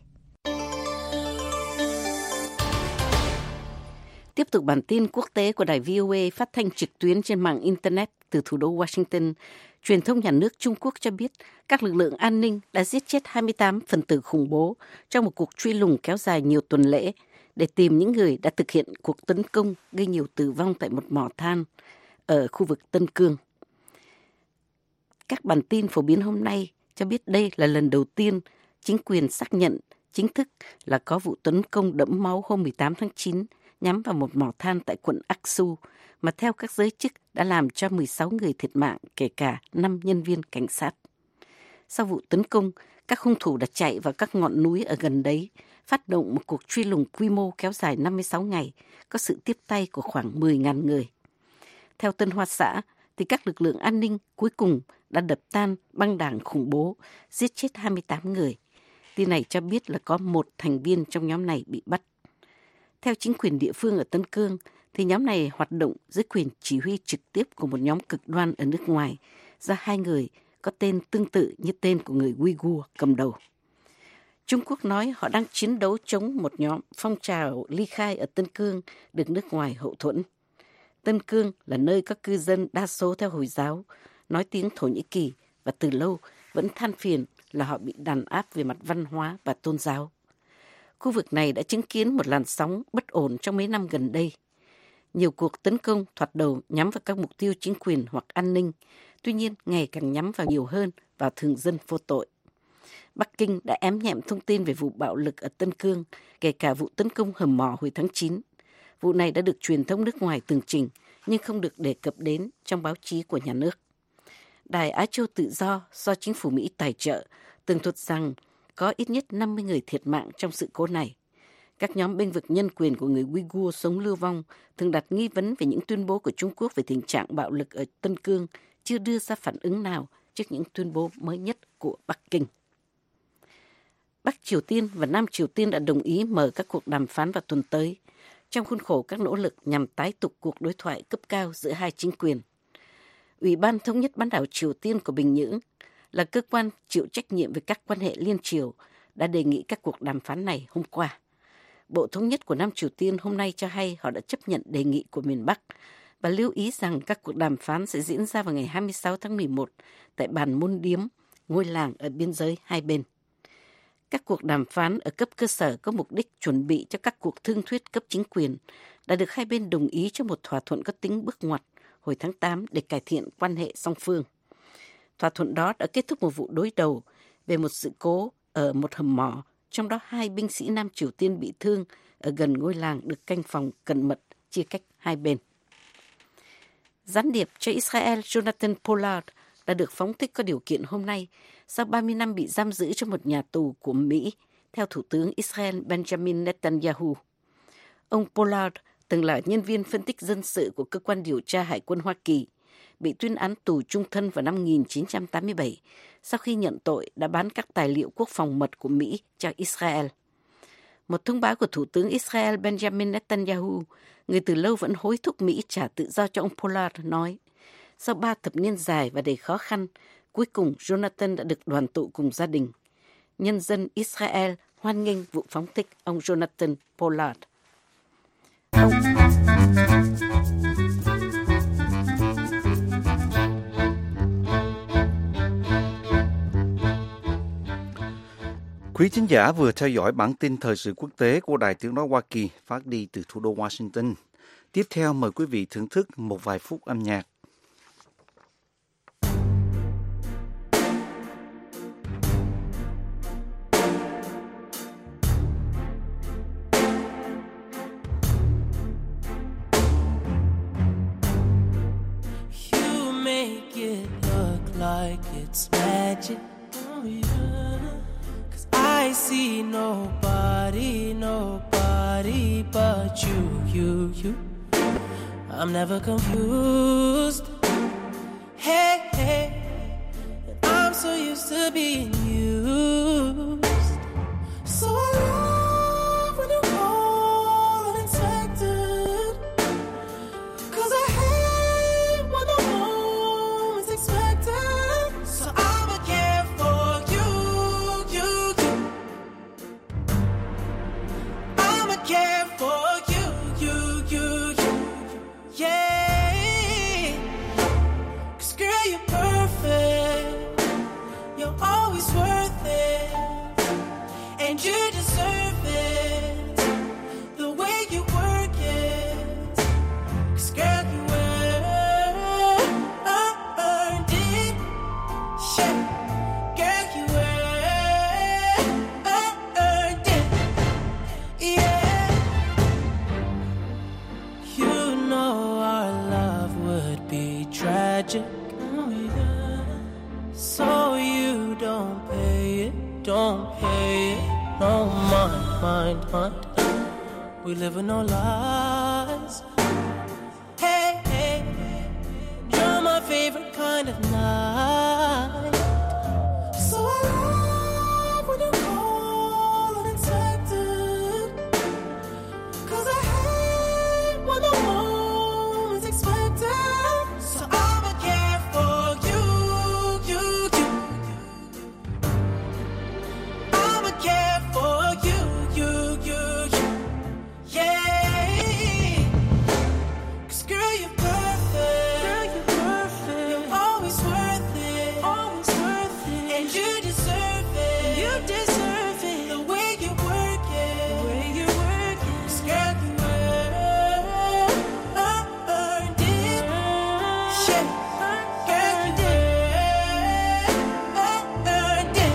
Tiếp tục bản tin quốc tế của đài vê o a phát thanh trực tuyến trên mạng Internet từ thủ đô Washington. Truyền thông nhà nước Trung Quốc cho biết các lực lượng an ninh đã giết chết hai mươi tám phần tử khủng bố trong một cuộc truy lùng kéo dài nhiều tuần lễ để tìm những người đã thực hiện cuộc tấn công gây nhiều tử vong tại một mỏ than ở khu vực Tân Cương. Các bản tin phổ biến hôm nay cho biết đây là lần đầu tiên chính quyền xác nhận chính thức là có vụ tấn công đẫm máu hôm mười tám tháng chín nhắm vào một mỏ than tại quận Aksu, mà theo các giới chức đã làm cho mười sáu người thiệt mạng, kể cả năm nhân viên cảnh sát. Sau vụ tấn công, các hung thủ đã chạy vào các ngọn núi ở gần đấy, phát động một cuộc truy lùng quy mô kéo dài năm mươi sáu ngày, có sự tiếp tay của khoảng mười nghìn người. Theo Tân Hoa Xã, thì các lực lượng an ninh cuối cùng đã đập tan băng đảng khủng bố, giết chết hai mươi tám người. Tin này cho biết là có một thành viên trong nhóm này bị bắt. Theo chính quyền địa phương ở Tân Cương, thì nhóm này hoạt động dưới quyền chỉ huy trực tiếp của một nhóm cực đoan ở nước ngoài, do hai người có tên tương tự như tên của người Uyghur cầm đầu. Trung Quốc nói họ đang chiến đấu chống một nhóm phong trào ly khai ở Tân Cương được nước ngoài hậu thuẫn. Tân Cương là nơi có cư dân đa số theo Hồi giáo, nói tiếng Thổ Nhĩ Kỳ và từ lâu vẫn than phiền là họ bị đàn áp về mặt văn hóa và tôn giáo. Khu vực này đã chứng kiến một làn sóng bất ổn trong mấy năm gần đây. Nhiều cuộc tấn công thoạt đầu nhắm vào các mục tiêu chính quyền hoặc an ninh, tuy nhiên ngày càng nhắm vào nhiều hơn vào thường dân vô tội. Bắc Kinh đã ém nhẹm thông tin về vụ bạo lực ở Tân Cương, kể cả vụ tấn công hầm mỏ hồi tháng chín. Vụ này đã được truyền thông nước ngoài tường trình, nhưng không được đề cập đến trong báo chí của nhà nước. Đài Á Châu Tự Do do chính phủ Mỹ tài trợ tường thuật rằng có ít nhất năm mươi người thiệt mạng trong sự cố này. Các nhóm bênh vực nhân quyền của người Uyghur sống lưu vong thường đặt nghi vấn về những tuyên bố của Trung Quốc về tình trạng bạo lực ở Tân Cương, chưa đưa ra phản ứng nào trước những tuyên bố mới nhất của Bắc Kinh. Bắc Triều Tiên và Nam Triều Tiên đã đồng ý mở các cuộc đàm phán vào tuần tới, trong khuôn khổ các nỗ lực nhằm tái tục cuộc đối thoại cấp cao giữa hai chính quyền. Ủy ban Thống nhất Bán đảo Triều Tiên của Bình Nhưỡng là cơ quan chịu trách nhiệm về các quan hệ liên triều đã đề nghị các cuộc đàm phán này hôm qua. Bộ Thống nhất của Nam Triều Tiên hôm nay cho hay họ đã chấp nhận đề nghị của miền Bắc và lưu ý rằng các cuộc đàm phán sẽ diễn ra vào ngày hai mươi sáu tháng mười một tại Bàn Môn Điếm, ngôi làng ở biên giới hai bên. Các cuộc đàm phán ở cấp cơ sở có mục đích chuẩn bị cho các cuộc thương thuyết cấp chính quyền đã được hai bên đồng ý cho một thỏa thuận có tính bước ngoặt hồi tháng tám để cải thiện quan hệ song phương. Thỏa thuận đó đã kết thúc một vụ đối đầu về một sự cố ở một hầm mỏ, trong đó hai binh sĩ Nam Triều Tiên bị thương ở gần ngôi làng được canh phòng cẩn mật chia cách hai bên. Gián điệp cho Israel Jonathan Pollard đã được phóng thích có điều kiện hôm nay sau ba mươi năm bị giam giữ trong một nhà tù của Mỹ, theo Thủ tướng Israel Benjamin Netanyahu. Ông Pollard từng là nhân viên phân tích dân sự của cơ quan điều tra Hải quân Hoa Kỳ, bị tuyên án tù chung thân vào năm một nghìn chín trăm tám mươi bảy sau khi nhận tội đã bán các tài liệu quốc phòng mật của Mỹ cho Israel. Một thông báo của Thủ tướng Israel Benjamin Netanyahu, người từ lâu vẫn hối thúc Mỹ trả tự do cho ông Pollard, nói, sau ba thập niên dài và đầy khó khăn, cuối cùng Jonathan đã được đoàn tụ cùng gia đình. Nhân dân Israel hoan nghênh vụ phóng thích ông Jonathan Pollard. Ông... Quý thính giả vừa theo dõi bản tin thời sự quốc tế của Đài Tiếng nói Hoa Kỳ phát đi từ thủ đô Washington. Tiếp theo mời quý vị thưởng thức một vài phút âm nhạc. You make it look like it's magic. Oh, yeah. I I see nobody, nobody but you, you, you. I'm never confused. Hey, hey, I'm so used to being used. So I love when you call unexpected, 'cause I hate when the moment's expected. So I'ma care for you, you, you. I'ma care for you, you, you, you. Yeah, 'cause girl, you're perfect. You're always worth it, and you deserve it. The way you work it, 'cause girl, you earned it. Yeah, girl, you earned it. Yeah, you know our love would be tragic. So you don't pay it, don't pay it, no mind, mind, mind. We live with no lies. Hey, hey, you're my favorite kind of night. So I love when you call unexpected, 'cause I hate when the moment's expected. So I'ma care for you, you, you. I'ma care for you, you, you, you. Yeah, 'cause girl, you're perfect. Girl, you're perfect. You're always worth it, always worth it, and you deserve it. You deserve it. The way you work it, the way you work it. 'Cause girl, you earned it. Yeah, girl, you earned it.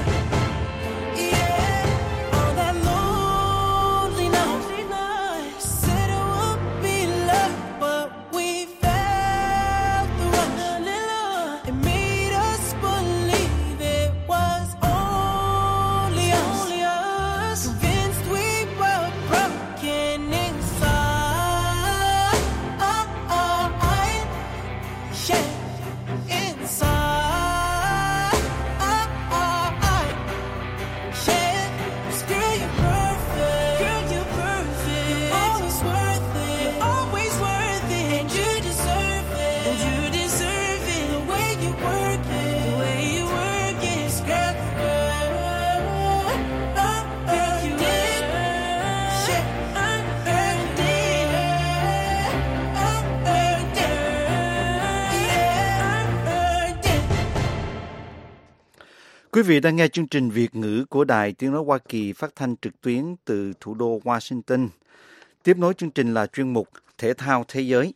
Yeah, on that lonely night, said it would be love, but we felt the rush. It made us believe it was only us. Convinced we were broken inside. Yeah, inside. Yeah, 'cause girl, you're perfect. Girl, you're perfect. You're always worth it. You're always worth it, and you deserve it. And you deserve it. The way you work it, the way you work it. 'Cause girl, you earned it. Yeah, earned it. Earned it. Yeah, earned it. Quý vị đang nghe chương trình Việt ngữ của Đài Tiếng nói Hoa Kỳ phát thanh trực tuyến từ thủ đô Washington. Tiếp nối chương trình là chuyên mục Thể thao Thế giới.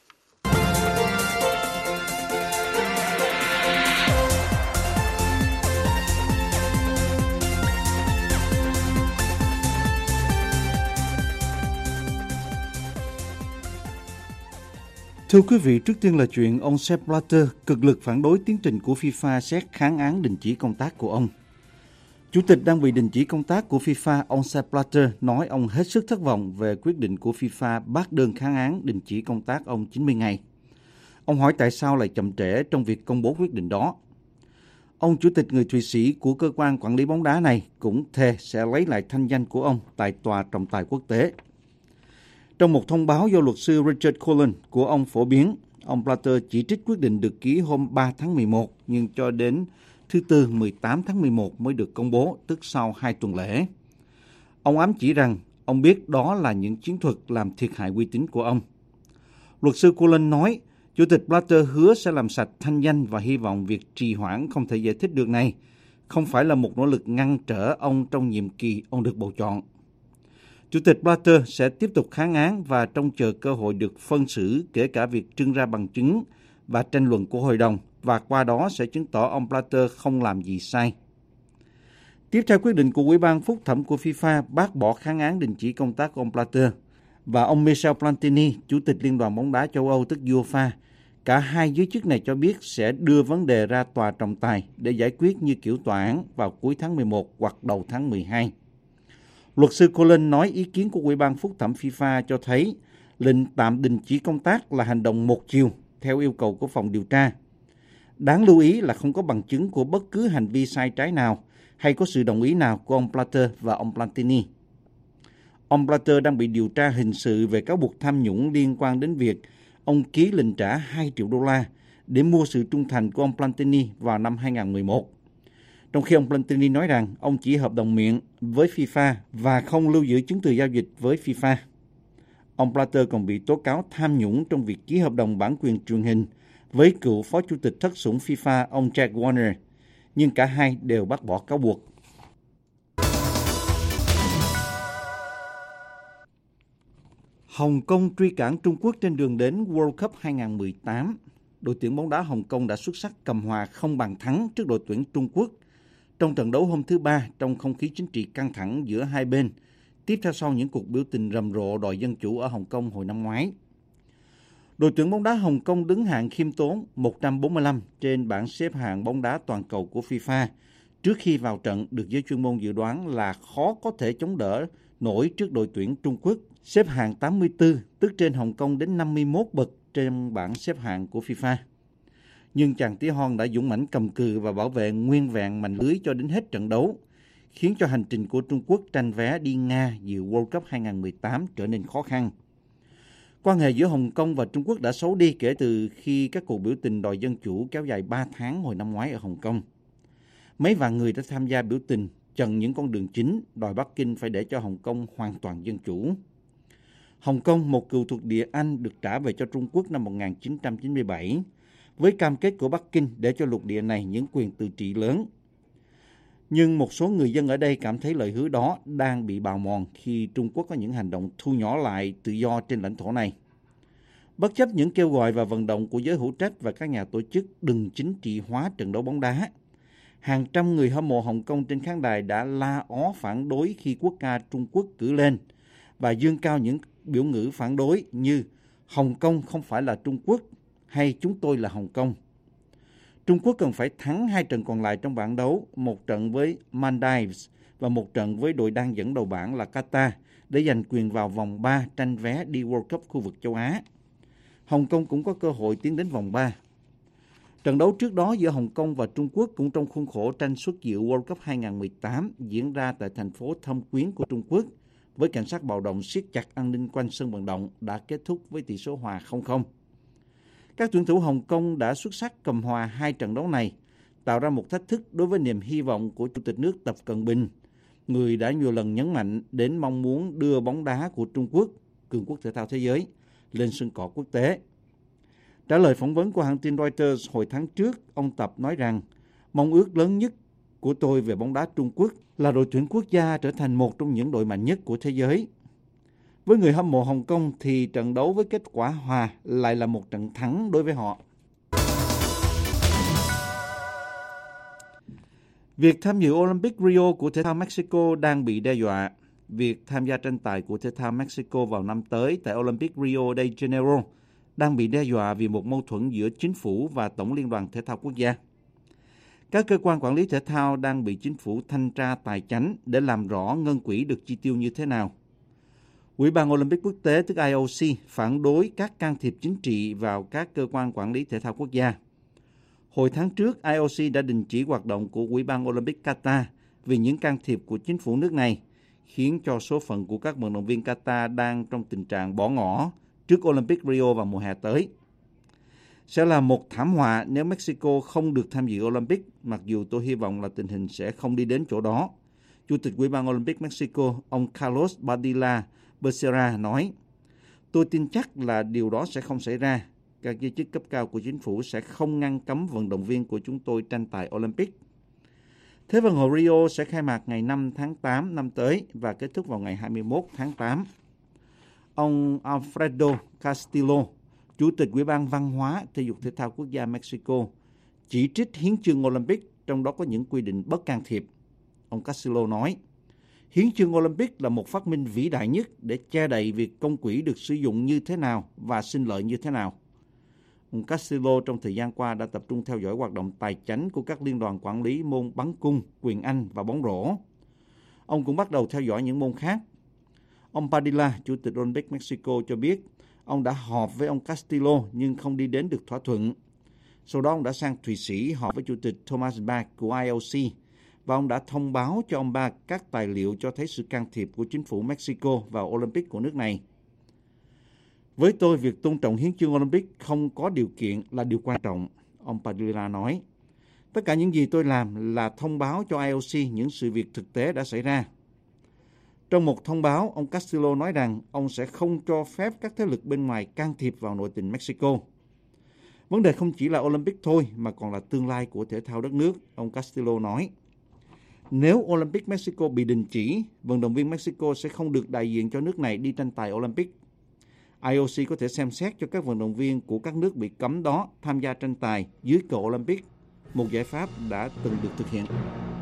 Thưa quý vị, trước tiên là chuyện ông Sepp Blatter cực lực phản đối tiến trình của FIFA xét kháng án đình chỉ công tác của ông. Chủ tịch đang bị đình chỉ công tác của FIFA, ông Sepp Blatter, nói ông hết sức thất vọng về quyết định của FIFA bác đơn kháng án đình chỉ công tác ông chín mươi ngày. Ông hỏi tại sao lại chậm trễ trong việc công bố quyết định đó. Ông chủ tịch người Thụy Sĩ của cơ quan quản lý bóng đá này cũng thề sẽ lấy lại thanh danh của ông tại tòa trọng tài quốc tế. Trong một thông báo do luật sư Richard Cullen của ông phổ biến, ông Blatter chỉ trích quyết định được ký hôm ba tháng mười một, nhưng cho đến thứ Tư mười tám tháng mười một mới được công bố, tức sau hai tuần lễ. Ông ám chỉ rằng ông biết đó là những chiến thuật làm thiệt hại uy tín của ông. Luật sư Cullen nói, Chủ tịch Blatter hứa sẽ làm sạch thanh danh và hy vọng việc trì hoãn không thể giải thích được này không phải là một nỗ lực ngăn trở ông trong nhiệm kỳ ông được bầu chọn. Chủ tịch Blatter sẽ tiếp tục kháng án và trông chờ cơ hội được phân xử, kể cả việc trưng ra bằng chứng và tranh luận của hội đồng, và qua đó sẽ chứng tỏ ông Blatter không làm gì sai. Tiếp theo quyết định của Ủy ban phúc thẩm của FIFA bác bỏ kháng án đình chỉ công tác của ông Blatter, và ông Michel Platini, Chủ tịch Liên đoàn bóng đá châu Âu tức UEFA, Cả hai giới chức này cho biết sẽ đưa vấn đề ra tòa trọng tài để giải quyết như kiểu tòa án vào cuối tháng mười một hoặc đầu tháng mười hai. Luật sư Cullen nói ý kiến của Ủy ban Phúc thẩm FIFA cho thấy lệnh tạm đình chỉ công tác là hành động một chiều theo yêu cầu của phòng điều tra. Đáng lưu ý là không có bằng chứng của bất cứ hành vi sai trái nào hay có sự đồng ý nào của ông Blatter và ông Platini. Ông Blatter đang bị điều tra hình sự về cáo buộc tham nhũng liên quan đến việc ông ký lệnh trả hai triệu đô la để mua sự trung thành của ông Platini vào năm hai không một một. Trong khi ông Platini nói rằng ông chỉ hợp đồng miệng với FIFA và không lưu giữ chứng từ giao dịch với FIFA. Ông Blatter còn bị tố cáo tham nhũng trong việc ký hợp đồng bản quyền truyền hình với cựu phó chủ tịch thất sủng FIFA ông Jack Warner, nhưng cả hai đều bác bỏ cáo buộc. Hồng Kông truy cản Trung Quốc trên đường đến World Cup hai không một tám. Đội tuyển bóng đá Hồng Kông đã xuất sắc cầm hòa không bàn thắng trước đội tuyển Trung Quốc trong trận đấu hôm thứ Ba trong không khí chính trị căng thẳng giữa hai bên, tiếp theo sau những cuộc biểu tình rầm rộ đòi dân chủ ở Hồng Kông hồi năm ngoái. Đội tuyển bóng đá Hồng Kông đứng hạng khiêm tốn một trăm bốn mươi lăm trên bảng xếp hạng bóng đá toàn cầu của FIFA trước khi vào trận được giới chuyên môn dự đoán là khó có thể chống đỡ nổi trước đội tuyển Trung Quốc xếp hạng tám mươi tư, tức trên Hồng Kông đến năm mươi mốt bậc trên bảng xếp hạng của FIFA. Nhưng chàng tía hon đã dũng mãnh cầm cự và bảo vệ nguyên vẹn mảnh lưới cho đến hết trận đấu, khiến cho hành trình của Trung Quốc tranh vé đi Nga dự World Cup hai không một tám trở nên khó khăn. Quan hệ giữa Hồng Kông và Trung Quốc đã xấu đi kể từ khi các cuộc biểu tình đòi dân chủ kéo dài ba tháng hồi năm ngoái ở Hồng Kông. Mấy vạn người đã tham gia biểu tình, chặn những con đường chính, đòi Bắc Kinh phải để cho Hồng Kông hoàn toàn dân chủ. Hồng Kông, một cựu thuộc địa Anh, được trả về cho Trung Quốc năm một nghìn chín trăm chín mươi bảy, với cam kết của Bắc Kinh để cho lục địa này những quyền tự trị lớn. Nhưng một số người dân ở đây cảm thấy lời hứa đó đang bị bào mòn khi Trung Quốc có những hành động thu nhỏ lại tự do trên lãnh thổ này. Bất chấp những kêu gọi và vận động của giới hữu trách và các nhà tổ chức đừng chính trị hóa trận đấu bóng đá, hàng trăm người hâm mộ Hồng Kông trên khán đài đã la ó phản đối khi quốc ca Trung Quốc cử lên và dương cao những biểu ngữ phản đối như Hồng Kông không phải là Trung Quốc hay chúng tôi là Hồng Kông. Trung Quốc cần phải thắng hai trận còn lại trong bảng đấu, một trận với Maldives và một trận với đội đang dẫn đầu bảng là Qatar để giành quyền vào vòng ba tranh vé đi World Cup khu vực châu Á. Hồng Kông cũng có cơ hội tiến đến vòng ba. Trận đấu trước đó giữa Hồng Kông và Trung Quốc cũng trong khuôn khổ tranh xuất dự World Cup hai không một tám diễn ra tại thành phố Thâm Quyến của Trung Quốc, với cảnh sát bạo động siết chặt an ninh quanh sân vận động đã kết thúc với tỷ số hòa không không. Các tuyển thủ Hồng Kông đã xuất sắc cầm hòa hai trận đấu này, tạo ra một thách thức đối với niềm hy vọng của Chủ tịch nước Tập Cận Bình, người đã nhiều lần nhấn mạnh đến mong muốn đưa bóng đá của Trung Quốc, cường quốc thể thao thế giới, lên sân cỏ quốc tế. Trả lời phỏng vấn của hãng tin Reuters hồi tháng trước, ông Tập nói rằng mong ước lớn nhất của tôi về bóng đá Trung Quốc là đội tuyển quốc gia trở thành một trong những đội mạnh nhất của thế giới. Với người hâm mộ Hồng Kông thì trận đấu với kết quả hòa lại là một trận thắng đối với họ. Việc tham dự Olympic Rio của thể thao Mexico đang bị đe dọa. Việc tham gia tranh tài của thể thao Mexico vào năm tới tại Olympic Rio de Janeiro đang bị đe dọa vì một mâu thuẫn giữa chính phủ và Tổng Liên đoàn Thể thao Quốc gia. Các cơ quan quản lý thể thao đang bị chính phủ thanh tra tài chánh để làm rõ ngân quỹ được chi tiêu như thế nào. Ủy ban Olympic Quốc tế tức I O C phản đối các can thiệp chính trị vào các cơ quan quản lý thể thao quốc gia. Hồi tháng trước, I O C đã đình chỉ hoạt động của Ủy ban Olympic Qatar vì những can thiệp của chính phủ nước này, khiến cho số phận của các vận động viên Qatar đang trong tình trạng bỏ ngỏ trước Olympic Rio vào mùa hè tới. Sẽ là một thảm họa nếu Mexico không được tham dự Olympic, mặc dù tôi hy vọng là tình hình sẽ không đi đến chỗ đó. Chủ tịch Ủy ban Olympic Mexico, ông Carlos Padilla Becerra nói, tôi tin chắc là điều đó sẽ không xảy ra. Các giới chức cấp cao của chính phủ sẽ không ngăn cấm vận động viên của chúng tôi tranh tài Olympic. Thế vận hội Rio sẽ khai mạc ngày năm tháng tám năm tới và kết thúc vào ngày hai mươi mốt tháng tám. Ông Alfredo Castillo, Chủ tịch Ủy ban Văn hóa, Thể dục Thể thao Quốc gia Mexico, chỉ trích hiến chương Olympic, trong đó có những quy định bất can thiệp. Ông Castillo nói, hiến chương Olympic là một phát minh vĩ đại nhất để che đậy việc công quỹ được sử dụng như thế nào và sinh lợi như thế nào. Ông Castillo trong thời gian qua đã tập trung theo dõi hoạt động tài chánh của các liên đoàn quản lý môn bắn cung, quyền Anh và bóng rổ. Ông cũng bắt đầu theo dõi những môn khác. Ông Padilla, Chủ tịch Olympic Mexico cho biết, ông đã họp với ông Castillo nhưng không đi đến được thỏa thuận. Sau đó ông đã sang Thụy Sĩ họp với Chủ tịch Thomas Bach của I O C và ông đã thông báo cho ông Bach các tài liệu cho thấy sự can thiệp của chính phủ Mexico vào Olympic của nước này. Với tôi, việc tôn trọng hiến chương Olympic không có điều kiện là điều quan trọng, ông Padilla nói. Tất cả những gì tôi làm là thông báo cho I O C những sự việc thực tế đã xảy ra. Trong một thông báo, ông Castillo nói rằng ông sẽ không cho phép các thế lực bên ngoài can thiệp vào nội tình Mexico. Vấn đề không chỉ là Olympic thôi mà còn là tương lai của thể thao đất nước, ông Castillo nói. Nếu Olympic Mexico bị đình chỉ, vận động viên Mexico sẽ không được đại diện cho nước này đi tranh tài Olympic. I O C có thể xem xét cho các vận động viên của các nước bị cấm đó tham gia tranh tài dưới cờ Olympic, một giải pháp đã từng được thực hiện.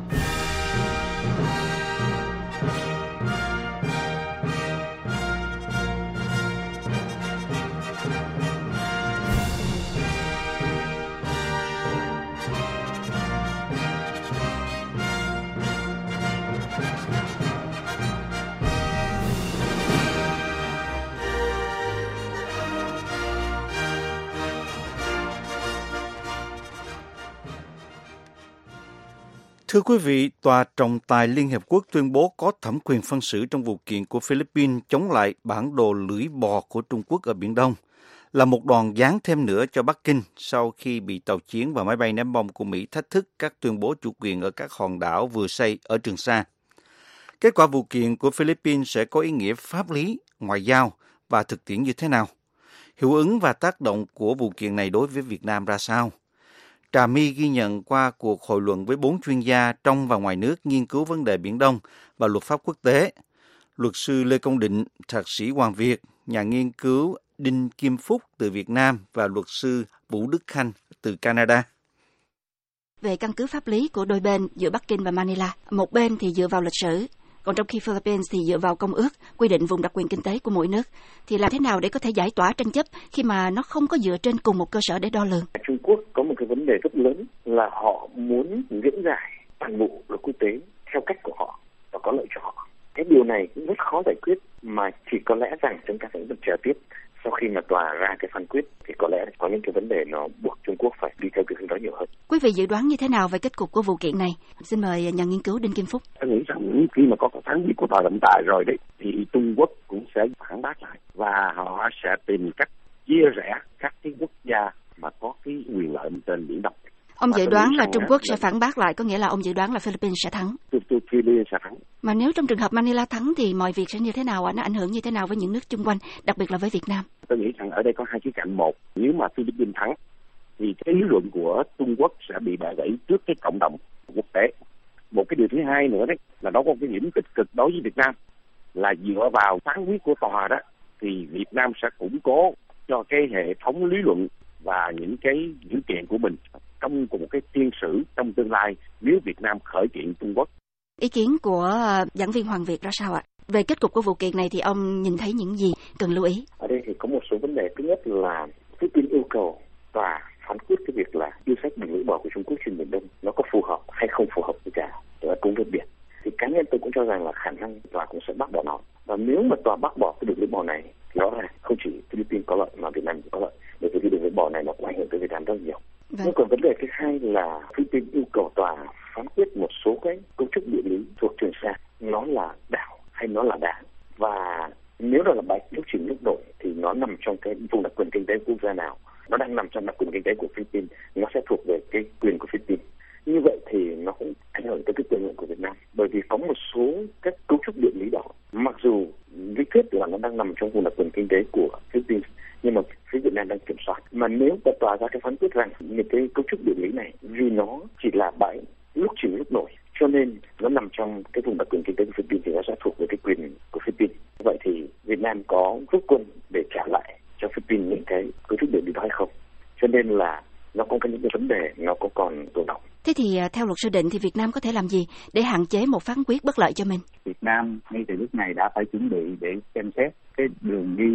Thưa quý vị, Tòa trọng tài Liên Hiệp Quốc tuyên bố có thẩm quyền phân xử trong vụ kiện của Philippines chống lại bản đồ lưỡi bò của Trung Quốc ở Biển Đông, là một đòn giáng thêm nữa cho Bắc Kinh sau khi bị tàu chiến và máy bay ném bom của Mỹ thách thức các tuyên bố chủ quyền ở các hòn đảo vừa xây ở Trường Sa. Kết quả vụ kiện của Philippines sẽ có ý nghĩa pháp lý, ngoại giao và thực tiễn như thế nào? Hiệu ứng và tác động của vụ kiện này đối với Việt Nam ra sao? Trà My ghi nhận qua cuộc hội luận với bốn chuyên gia trong và ngoài nước nghiên cứu vấn đề Biển Đông và luật pháp quốc tế. Luật sư Lê Công Định, thạc sĩ Hoàng Việt, nhà nghiên cứu Đinh Kim Phúc từ Việt Nam và luật sư Vũ Đức Khanh từ Canada. Về căn cứ pháp lý của đôi bên giữa Bắc Kinh và Manila, một bên thì dựa vào lịch sử, còn trong khi Philippines thì dựa vào công ước quy định vùng đặc quyền kinh tế của mỗi nước, thì làm thế nào để có thể giải tỏa tranh chấp khi mà nó không có dựa trên cùng một cơ sở để đo lường? Trung Quốc có một cái vấn đề rất lớn là họ muốn diễn giải toàn bộ luật quốc tế theo cách của họ và có lợi cho họ. Cái điều này cũng rất khó giải quyết, mà chỉ có lẽ rằng chúng ta sẽ được chờ tiếp. Sau khi mà tòa ra cái phán quyết thì có lẽ có những cái vấn đề nó buộc Trung Quốc phải đi theo cái hướng đó nhiều hơn. Quý vị dự đoán như thế nào về kết cục của vụ kiện này? Xin mời nhà nghiên cứu Đinh Kim Phúc. Tôi nghĩ rằng khi mà có phán quyết của tòa trọng tài rồi đấy thì Trung Quốc cũng sẽ phản bác lại và họ sẽ tìm cách chia rẽ các cái quốc gia mà có cái quyền lợi trên Biển Đông. Ông dự đoán là Trung Quốc sẽ phản bác lại, có nghĩa là ông dự đoán là Philippines sẽ thắng. Philippines sẽ thắng. Mà nếu trong trường hợp Manila thắng thì mọi việc sẽ như thế nào ạ? Nó ảnh hưởng như thế nào với những nước chung quanh, đặc biệt là với Việt Nam? Tôi nghĩ rằng ở đây có hai khía cạnh. Một, nếu mà Philippines thắng thì cái lý luận của Trung Quốc sẽ bị bẻ gãy trước cái cộng đồng quốc tế. Một cái điều thứ hai nữa đấy là nó có cái điểm tích cực đối với Việt Nam là dựa vào phán quyết của tòa đó thì Việt Nam sẽ củng cố cho cái hệ thống lý luận và những cái dữ kiện của mình trong một cái phiên xử trong tương lai nếu Việt Nam khởi kiện Trung Quốc. Ý kiến của giảng viên Hoàng Việt ra sao ạ? Về kết cục của vụ kiện này thì ông nhìn thấy những gì cần lưu ý? Ở đây thì có một số vấn đề. Thứ nhất là Philippines yêu cầu tòa phán quyết cái việc là yêu sách đường lưỡi bò của Trung Quốc trên Biển Đông nó có phù hợp hay không phù hợp với cả cung vượt biển. Thì cá nhân tôi cũng cho rằng là khả năng tòa cũng sẽ bác bỏ nó. Và nếu mà tòa bác bỏ cái đường lưỡi bò này thì đó là không chỉ Philippines có lợi mà Việt Nam cũng có lợi. Bởi vì cái đường lưỡi bò này nó cũng ảnh hưởng tới Việt Nam rất nhiều. Vâng. Nhưng còn vấn đề thứ hai là Philippines yêu cầu tòa phán quyết một số cái cấu trúc địa lý thuộc Trường Sa nó là đảo hay nó là đá, và nếu đó là bãi lúc chìm nước nổi thì nó nằm trong cái vùng đặc quyền kinh tế quốc gia nào, nó đang nằm trong đặc quyền kinh tế của Philippines, nó sẽ thuộc về cái quyền của Philippines. Như vậy thì nó cũng ảnh hưởng tới cái quyền lợi của Việt Nam, bởi vì có một số các cấu trúc địa lý đó mặc dù lý thuyết là nó đang nằm trong vùng đặc quyền kinh tế của Philippines nhưng mà phía Việt Nam đang kiểm soát. Mà nếu có tòa ra cái phán quyết rằng những cái cấu trúc địa lý này vì nó chỉ là bãi lúc chìm lúc nổi cho nên nó nằm trong cái vùng đặc quyền kinh tế của Philippines thì nó sẽ thuộc về cái quyền của Philippines. Vậy thì Việt Nam có rút quân để trả lại cho Philippines những cái cấu trúc địa lý đó hay không? Cho nên là nó cũng có những cái vấn đề nó có còn tồn đọng. Thế thì theo luật sư Định thì Việt Nam có thể làm gì để hạn chế một phán quyết bất lợi cho mình? Việt Nam ngay từ lúc này đã phải chuẩn bị để xem xét cái đường đi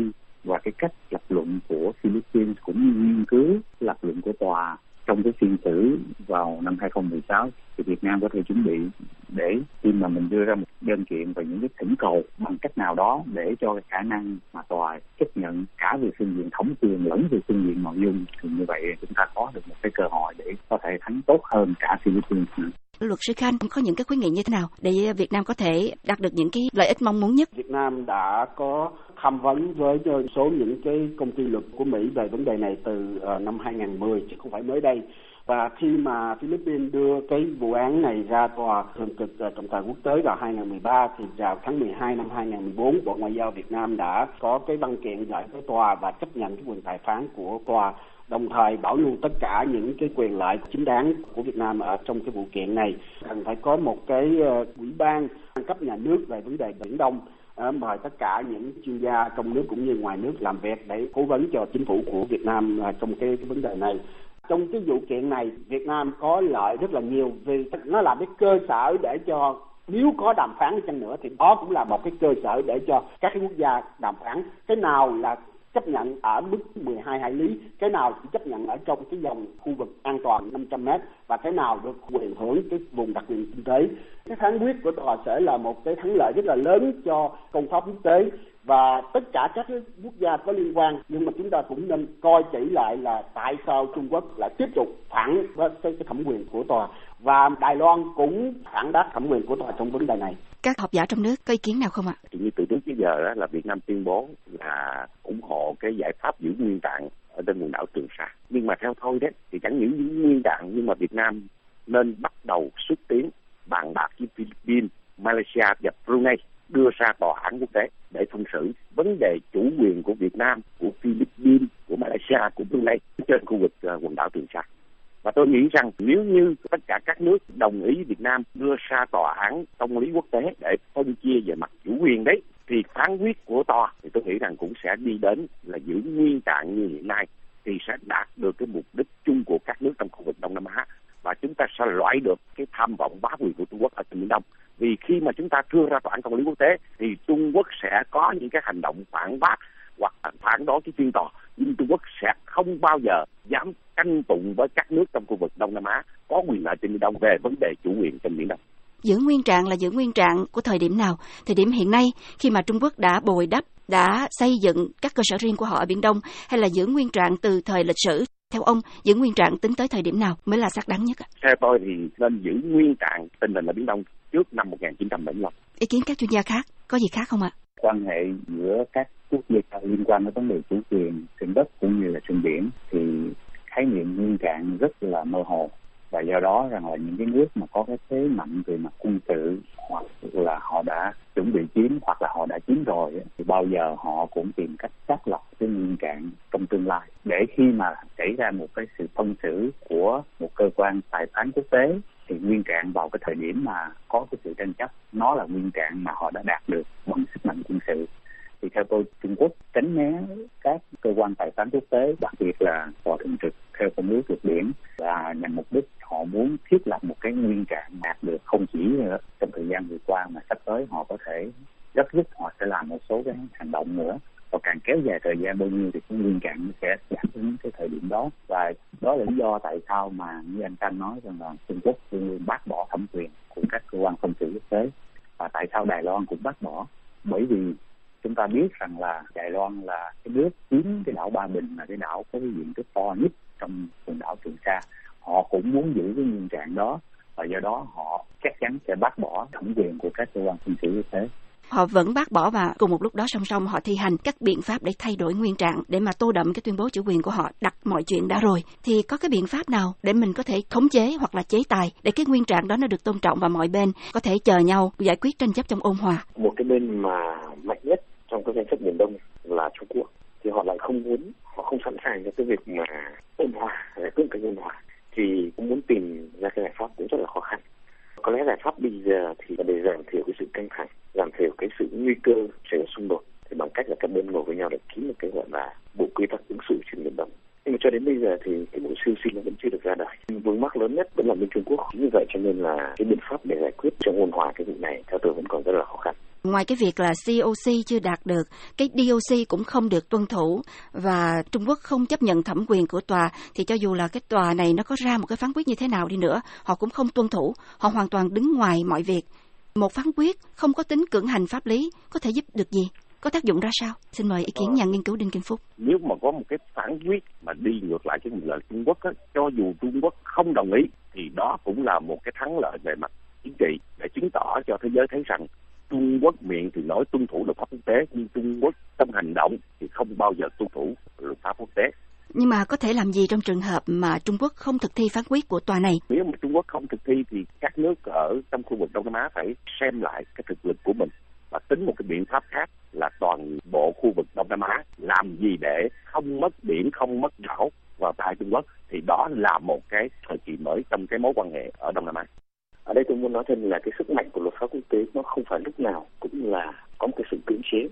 và cái cách lập luận của Philippines cũng như nghiên cứu lập luận của tòa trong cái phiên xử vào năm hai không một sáu, thì Việt Nam có thể chuẩn bị để khi mà mình đưa ra một đơn kiện và những cái thỉnh cầu bằng cách nào đó để cho cái khả năng mà tòa chấp nhận cả về phương diện thẩm quyền lẫn về phương diện nội dung, thì như vậy chúng ta có được một cái cơ hội để có thể thắng tốt hơn cả Philippines. Luật sư Khanh có những cái khuyến nghị như thế nào để Việt Nam có thể đạt được những cái lợi ích mong muốn nhất? Việt Nam đã có tham vấn với số những cái công ty luật của Mỹ về vấn đề này từ uh, năm hai không một không chứ không phải mới đây. Và khi mà Philippines đưa cái vụ án này ra tòa thường trực uh, trọng tài quốc tế vào hai không một ba, thì vào tháng mười hai năm hai không một bốn, Bộ Ngoại giao Việt Nam đã có cái văn kiện gửi tới tòa và chấp nhận cái quyền tài phán của tòa, đồng thời bảo lưu tất cả những cái quyền lợi chính đáng của Việt Nam ở trong cái vụ kiện này. Cần phải có một cái uh, ủy ban cấp nhà nước về vấn đề Biển Đông, uh, mời tất cả những chuyên gia trong nước cũng như ngoài nước làm việc để cố vấn cho chính phủ của Việt Nam uh, trong cái, cái vấn đề này. Trong cái vụ kiện này, Việt Nam có lợi rất là nhiều vì nó là cái cơ sở để cho nếu có đàm phán chăng nữa thì đó cũng là một cái cơ sở để cho các cái quốc gia đàm phán. Cái nào là chấp nhận ở mức mười hai hải lý, cái nào chỉ chấp nhận ở trong cái vòng khu vực an toàn năm trăm mét, và cái nào được quyền hưởng cái vùng đặc quyền kinh tế. Cái phán quyết của tòa sẽ là một cái thắng lợi rất là lớn cho công pháp quốc tế và tất cả các quốc gia có liên quan. Nhưng mà chúng ta cũng nên coi kỹ lại là tại sao Trung Quốc lại tiếp tục phản với cái, cái thẩm quyền của tòa, và Đài Loan cũng phản đáp thẩm quyền của tòa trong vấn đề này. Các học giả trong nước có ý kiến nào không ạ? Như từ trước tới giờ đó là Việt Nam tuyên bố là ủng hộ cái giải pháp giữ nguyên trạng ở trên quần đảo Trường Sa. Nhưng mà theo tôi đấy thì chẳng những giữ nguyên trạng, nhưng mà Việt Nam nên bắt đầu xúc tiến bàn bạc với Philippines, Malaysia và Brunei đưa ra tòa án quốc tế để phân xử vấn đề chủ quyền của Việt Nam, của Philippines, của Malaysia, của Brunei trên khu vực uh, quần đảo Trường Sa. Và tôi nghĩ rằng nếu như tất cả các nước đồng ý Việt Nam đưa ra tòa án công lý quốc tế để phân chia về mặt chủ quyền đấy, thì phán quyết của tòa thì tôi nghĩ rằng cũng sẽ đi đến là giữ nguyên trạng như hiện nay, thì sẽ đạt được cái mục đích chung của các nước trong khu vực Đông Nam Á, và chúng ta sẽ loại được cái tham vọng bá quyền của Trung Quốc ở trên Biển Đông. Vì khi mà chúng ta đưa ra tòa án công lý quốc tế thì Trung Quốc sẽ có những cái hành động phản bác hoặc phản đối cái phiên tòa, nhưng Trung Quốc sẽ không bao giờ dám tranh tụng với các nước trong khu vực Đông Nam Á có quyền lợi trên Biển Đông về vấn đề chủ quyền trên Biển Đông. Giữ nguyên trạng là giữ nguyên trạng của thời điểm nào? Thời điểm hiện nay khi mà Trung Quốc đã bồi đắp, đã xây dựng các cơ sở riêng của họ ở Biển Đông, hay là giữ nguyên trạng từ thời lịch sử? Theo ông, giữ nguyên trạng tính tới thời điểm nào mới là xác đáng nhất ạ? Theo tôi thì nên giữ nguyên trạng tình hình ở Biển Đông trước năm một nghìn chín trăm bảy mươi lăm. Ý kiến các chuyên gia khác có gì khác không ạ? Quan hệ giữa các quốc gia liên quan đến vấn đề chủ quyền trên đất cũng như là trên biển thì khái niệm nguyên trạng rất là mơ hồ, và do đó rằng là những cái nước mà có cái thế mạnh về mặt quân sự hoặc là họ đã chuẩn bị chiếm hoặc là họ đã chiếm rồi thì bao giờ họ cũng tìm cách xác lập cái nguyên trạng trong tương lai, để khi mà xảy ra một cái sự phân xử của một cơ quan tài phán quốc tế thì nguyên trạng vào cái thời điểm mà có cái sự tranh chấp nó là nguyên trạng mà họ đã đạt được bằng sức mạnh quân sự. Thì theo tôi, Trung Quốc tránh né các cơ quan tài phán quốc tế, đặc biệt là tòa thường trực theo công ước luật biển, và nhằm mục đích họ muốn thiết lập một cái nguyên trạng đạt được không chỉ trong thời gian vừa qua mà sắp tới họ có thể rất rút họ sẽ làm một số cái hành động nữa, và càng kéo dài thời gian bao nhiêu thì cái nguyên trạng sẽ đạt đến cái thời điểm đó. Và đó là lý do tại sao mà như anh Khanh nói rằng là Trung Quốc luôn luôn bác bỏ thẩm quyền của các cơ quan phân xử quốc tế, và tại sao Đài Loan cũng bác bỏ, bởi vì chúng ta biết rằng là Đài Loan là cái nước chiếm cái đảo Ba Bình, là cái đảo có cái diện tích to nhất trong quần đảo Trường Sa. Họ cũng muốn giữ cái nguyên trạng đó, và do đó họ chắc chắn sẽ bác bỏ thẩm quyền của các cơ quan phân xử quốc tế. Họ vẫn bác bỏ và cùng một lúc đó song song họ thi hành các biện pháp để thay đổi nguyên trạng, để mà tô đậm cái tuyên bố chủ quyền của họ, đặt mọi chuyện đã rồi. Thì có cái biện pháp nào để mình có thể khống chế hoặc là chế tài để cái nguyên trạng đó nó được tôn trọng và mọi bên có thể chờ nhau giải quyết tranh chấp trong ôn hòa? Một cái bên mà mạnh nhất trong các tranh chấp Biển Đông là Trung Quốc, thì họ lại không muốn, họ không sẵn sàng cho cái việc mà ôn hòa, giải quyết cái ôn hòa, thì cũng muốn tìm ra cái giải pháp cũng rất là khó khăn. Có lẽ giải pháp bây giờ thì là để giảm thiểu cái sự căng thẳng, giảm thiểu cái sự nguy cơ xảy ra xung đột, thì bằng cách là các bên ngồi với nhau để ký một cái gọi là bộ quy tắc ứng xử trên Biển Đông. Nhưng mà cho đến bây giờ thì cái bộ siêu sinh nó vẫn chưa được ra đời. Vướng mắc lớn nhất vẫn là bên Trung Quốc. Chính vì vậy cho nên là cái biện pháp để giải quyết trong ôn hòa cái vụ này theo tôi vẫn còn rất là khó khăn. Ngoài cái việc là xê o xê chưa đạt được, cái đê ô xê cũng không được tuân thủ và Trung Quốc không chấp nhận thẩm quyền của tòa, thì cho dù là cái tòa này nó có ra một cái phán quyết như thế nào đi nữa, họ cũng không tuân thủ, họ hoàn toàn đứng ngoài mọi việc. Một phán quyết không có tính cưỡng hành pháp lý có thể giúp được gì? Có tác dụng ra sao? Xin mời ý kiến nhà nghiên cứu Đinh Kim Phúc. Nếu mà có một cái phán quyết mà đi ngược lại cái mệnh lệnh Trung Quốc á, cho dù Trung Quốc không đồng ý thì đó cũng là một cái thắng lợi về mặt chính trị để chứng tỏ cho thế giới thấy rằng Trung Quốc miệng thì nói tuân thủ luật pháp quốc tế, nhưng Trung Quốc trong hành động thì không bao giờ tuân thủ luật pháp quốc tế. Nhưng mà có thể làm gì trong trường hợp mà Trung Quốc không thực thi phán quyết của tòa này? Nếu mà Trung Quốc không thực thi thì các nước ở trong khu vực Đông Nam Á phải xem lại cái thực lực của mình và tính một cái biện pháp khác là toàn bộ khu vực Đông Nam Á làm gì để không mất biển, không mất đảo vào tay Trung Quốc, thì đó là một cái thời kỳ mới trong cái mối quan hệ ở Đông Nam Á. Ở đây tôi muốn nói thêm là cái sức mạnh của luật pháp quốc tế nó không phải lúc nào cũng là có một cái sự cưỡng chế,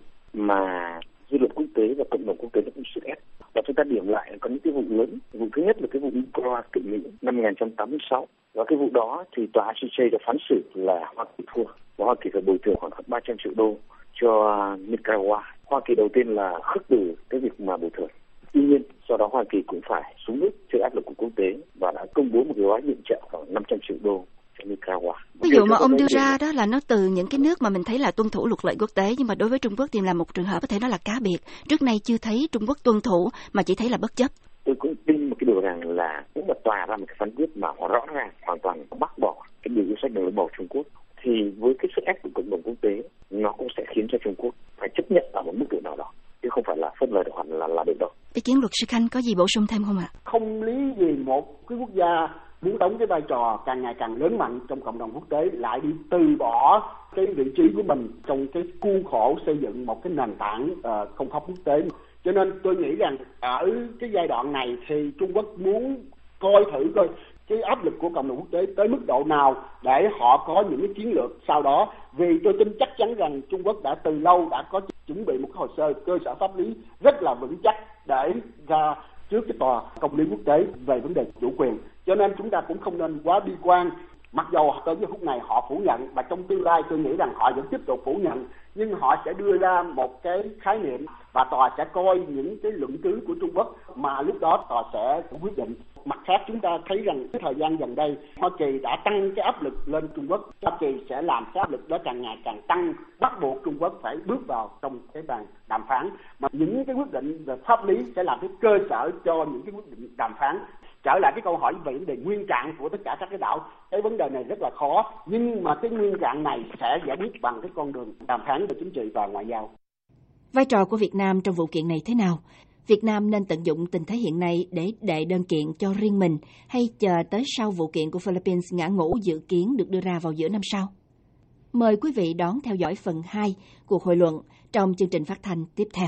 mà dư luận quốc tế và cộng đồng quốc tế nó cũng sức ép. Và chúng ta điểm lại có những cái vụ lớn. Vụ thứ nhất là cái vụ Umpqua cựu Mỹ năm một nghìn chín trăm tám mươi sáu. Và cái vụ đó thì tòa i xê gi đã phán xử là Hoa Kỳ thua. Và Hoa Kỳ phải bồi thường khoảng ba trăm triệu đô cho Nicaragua. Hoa Kỳ đầu tiên là khước từ cái việc mà bồi thường. Tuy nhiên, sau đó Hoa Kỳ cũng phải xuống nước trước áp lực của quốc tế và đã công bố một cái gói viện trợ khoảng năm trăm triệu đô cho Nicaragua. Ví dụ mà ông đưa ra đó là nó từ những cái nước mà mình thấy là tuân thủ luật lệ quốc tế, nhưng mà đối với Trung Quốc thì là một trường hợp có thể nói là cá biệt. Trước nay chưa thấy Trung Quốc tuân thủ mà chỉ thấy là bất chấp. Tôi cũng tin một cái điều rằng là nếu mà tòa ra một cái phán quyết mà họ rõ ràng hoàn toàn bác bỏ cái điều yêu sách đường lối bỏ Trung Quốc, thì với cái sức ép của cộng đồng quốc tế nó cũng sẽ khiến cho Trung Quốc phải chấp nhận ở một mức độ nào đó, chứ không phải là phớt lờ hoặc là là được đâu. Ý kiến luật sư Khanh có gì bổ sung thêm không ạ? Không lý gì một cái quốc gia muốn đóng cái vai trò càng ngày càng lớn mạnh trong cộng đồng quốc tế lại đi từ bỏ cái vị trí của mình trong cái khuôn khổ xây dựng một cái nền tảng uh, không pháp quốc tế. Cho nên tôi nghĩ rằng ở cái giai đoạn này thì Trung Quốc muốn coi thử coi cái áp lực của cộng đồng quốc tế tới mức độ nào để họ có những cái chiến lược sau đó. Vì tôi tin chắc chắn rằng Trung Quốc đã từ lâu đã có chuẩn bị một cái hồ sơ cơ sở pháp lý rất là vững chắc để ra trước cái tòa công lý quốc tế về vấn đề chủ quyền. Cho nên chúng ta cũng không nên quá bi quan. Mặc dầu tới giờ phút này họ phủ nhận, và trong tương lai tôi nghĩ rằng họ vẫn tiếp tục phủ nhận, nhưng họ sẽ đưa ra một cái khái niệm và tòa sẽ coi những cái luận cứ của Trung Quốc mà lúc đó tòa sẽ quyết định. Mặt khác chúng ta thấy rằng cái thời gian gần đây Hoa Kỳ đã tăng cái áp lực lên Trung Quốc. Hoa Kỳ sẽ làm cái áp lực đó càng ngày càng tăng, bắt buộc Trung Quốc phải bước vào trong cái bàn đàm phán. Mà những cái quyết định về pháp lý sẽ làm cái cơ sở cho những cái quyết định đàm phán. Trở lại cái câu hỏi về vấn đề nguyên trạng của tất cả các cái đảo, cái vấn đề này rất là khó, nhưng mà cái nguyên trạng này sẽ giải quyết bằng cái con đường đàm phán về chính trị và ngoại giao. Vai trò của Việt Nam trong vụ kiện này thế nào? Việt Nam nên tận dụng tình thế hiện nay để đệ đơn kiện cho riêng mình, hay chờ tới sau vụ kiện của Philippines ngã ngũ dự kiến được đưa ra vào giữa năm sau? Mời quý vị đón theo dõi phần hai cuộc hội luận trong chương trình phát thanh tiếp theo.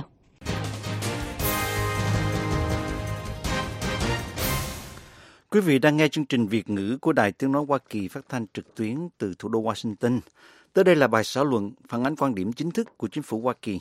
Quý vị đang nghe chương trình Việt ngữ của Đài Tiếng nói Hoa Kỳ phát thanh trực tuyến từ thủ đô Washington. Tới đây là bài xã luận phản ánh quan điểm chính thức của chính phủ Hoa Kỳ.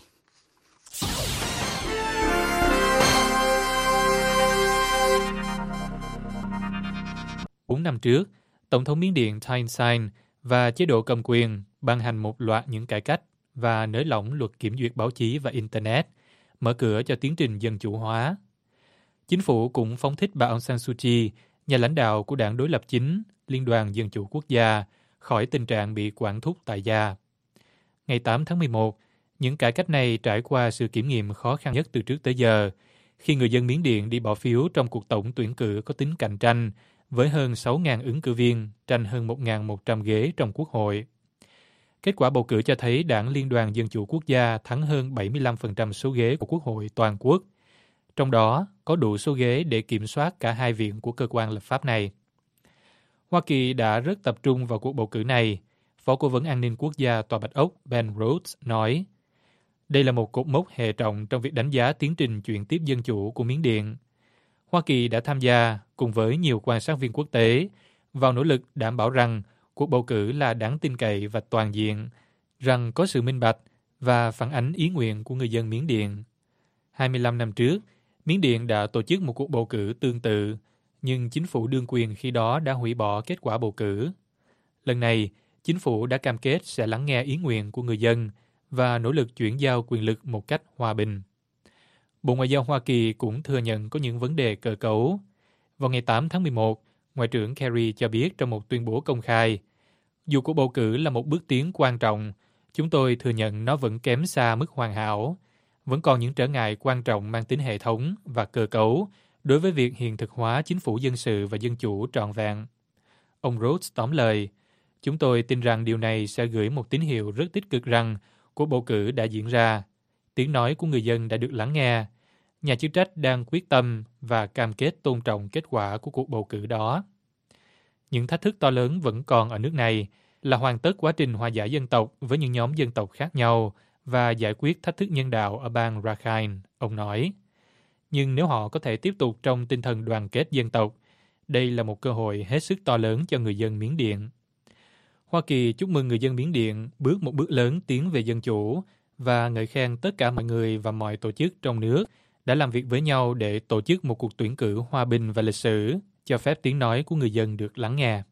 Bốn năm trước, Tổng thống Miến Điện Thein Sein và chế độ cầm quyền ban hành một loạt những cải cách và nới lỏng luật kiểm duyệt báo chí và Internet, mở cửa cho tiến trình dân chủ hóa. Chính phủ cũng phóng thích bà Aung San Suu Kyi, nhà lãnh đạo của đảng đối lập chính, Liên đoàn Dân chủ Quốc gia, khỏi tình trạng bị quản thúc tại gia. Ngày tám tháng mười một, những cải cách này trải qua sự kiểm nghiệm khó khăn nhất từ trước tới giờ, khi người dân Miến Điện đi bỏ phiếu trong cuộc tổng tuyển cử có tính cạnh tranh, với hơn sáu nghìn ứng cử viên, tranh hơn một nghìn một trăm ghế trong Quốc hội. Kết quả bầu cử cho thấy đảng Liên đoàn Dân chủ Quốc gia thắng hơn bảy mươi lăm phần trăm số ghế của Quốc hội toàn quốc. Trong đó, có đủ số ghế để kiểm soát cả hai viện của cơ quan lập pháp này. Hoa Kỳ đã rất tập trung vào cuộc bầu cử này, Phó Cố vấn An ninh Quốc gia Tòa Bạch Ốc Ben Rhodes nói. Đây là một cột mốc hệ trọng trong việc đánh giá tiến trình chuyển tiếp dân chủ của Miến Điện. Hoa Kỳ đã tham gia, cùng với nhiều quan sát viên quốc tế, vào nỗ lực đảm bảo rằng cuộc bầu cử là đáng tin cậy và toàn diện, rằng có sự minh bạch và phản ánh ý nguyện của người dân Miến Điện. hai mươi lăm năm trước, Miến Điện đã tổ chức một cuộc bầu cử tương tự, nhưng chính phủ đương quyền khi đó đã hủy bỏ kết quả bầu cử. Lần này, chính phủ đã cam kết sẽ lắng nghe ý nguyện của người dân và nỗ lực chuyển giao quyền lực một cách hòa bình. Bộ Ngoại giao Hoa Kỳ cũng thừa nhận có những vấn đề cơ cấu. Vào ngày tám tháng mười một, Ngoại trưởng Kerry cho biết trong một tuyên bố công khai, dù cuộc bầu cử là một bước tiến quan trọng, chúng tôi thừa nhận nó vẫn kém xa mức hoàn hảo. Vẫn còn những trở ngại quan trọng mang tính hệ thống và cơ cấu đối với việc hiện thực hóa chính phủ dân sự và dân chủ trọn vẹn. Ông Rhodes tóm lời, chúng tôi tin rằng điều này sẽ gửi một tín hiệu rất tích cực rằng cuộc bầu cử đã diễn ra. Tiếng nói của người dân đã được lắng nghe. Nhà chức trách đang quyết tâm và cam kết tôn trọng kết quả của cuộc bầu cử đó. Những thách thức to lớn vẫn còn ở nước này là hoàn tất quá trình hòa giải dân tộc với những nhóm dân tộc khác nhau và giải quyết thách thức nhân đạo ở bang Rakhine, ông nói. Nhưng nếu họ có thể tiếp tục trong tinh thần đoàn kết dân tộc, đây là một cơ hội hết sức to lớn cho người dân Miến Điện. Hoa Kỳ chúc mừng người dân Miến Điện bước một bước lớn tiến về dân chủ và ngợi khen tất cả mọi người và mọi tổ chức trong nước đã làm việc với nhau để tổ chức một cuộc tuyển cử hòa bình và lịch sử, cho phép tiếng nói của người dân được lắng nghe.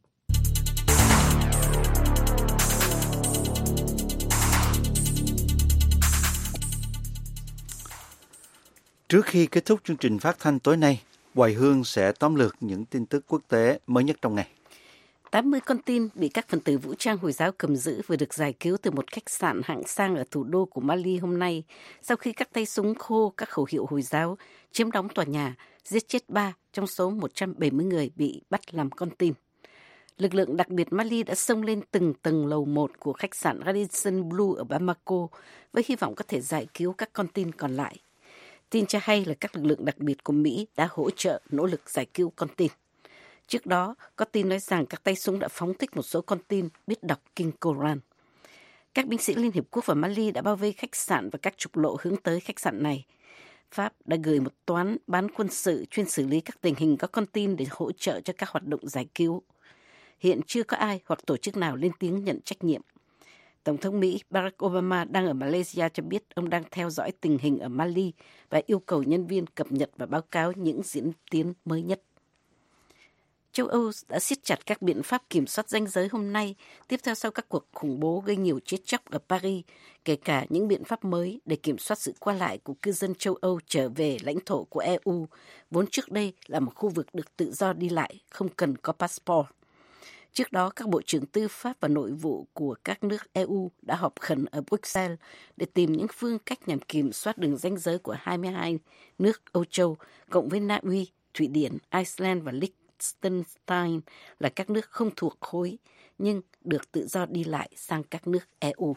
Trước khi kết thúc chương trình phát thanh tối nay, Hoài Hương sẽ tóm lược những tin tức quốc tế mới nhất trong ngày. tám mươi con tin bị các phần tử vũ trang Hồi giáo cầm giữ vừa được giải cứu từ một khách sạn hạng sang ở thủ đô của Mali hôm nay, sau khi các tay súng khô các khẩu hiệu Hồi giáo chiếm đóng tòa nhà, giết chết ba trong số một trăm bảy mươi người bị bắt làm con tin. Lực lượng đặc biệt Mali đã xông lên từng tầng lầu một của khách sạn Radisson Blu ở Bamako với hy vọng có thể giải cứu các con tin còn lại. Tin cho hay là các lực lượng đặc biệt của Mỹ đã hỗ trợ nỗ lực giải cứu con tin. Trước đó, có tin nói rằng các tay súng đã phóng thích một số con tin biết đọc kinh Koran. Các binh sĩ Liên Hiệp Quốc và Mali đã bao vây khách sạn và các trục lộ hướng tới khách sạn này. Pháp đã gửi một toán bán quân sự chuyên xử lý các tình hình có con tin để hỗ trợ cho các hoạt động giải cứu. Hiện chưa có ai hoặc tổ chức nào lên tiếng nhận trách nhiệm. Tổng thống Mỹ Barack Obama đang ở Malaysia cho biết ông đang theo dõi tình hình ở Mali và yêu cầu nhân viên cập nhật và báo cáo những diễn tiến mới nhất. Châu Âu đã siết chặt các biện pháp kiểm soát ranh giới hôm nay, tiếp theo sau các cuộc khủng bố gây nhiều chết chóc ở Paris, kể cả những biện pháp mới để kiểm soát sự qua lại của cư dân châu Âu trở về lãnh thổ của e u, vốn trước đây là một khu vực được tự do đi lại, không cần có passport. Trước đó, các bộ trưởng tư pháp và nội vụ của các nước e u đã họp khẩn ở Bruxelles để tìm những phương cách nhằm kiểm soát đường ranh giới của hai mươi hai nước Âu Châu, cộng với Na Uy, Thụy Điển, Iceland và Liechtenstein là các nước không thuộc khối, nhưng được tự do đi lại sang các nước e u.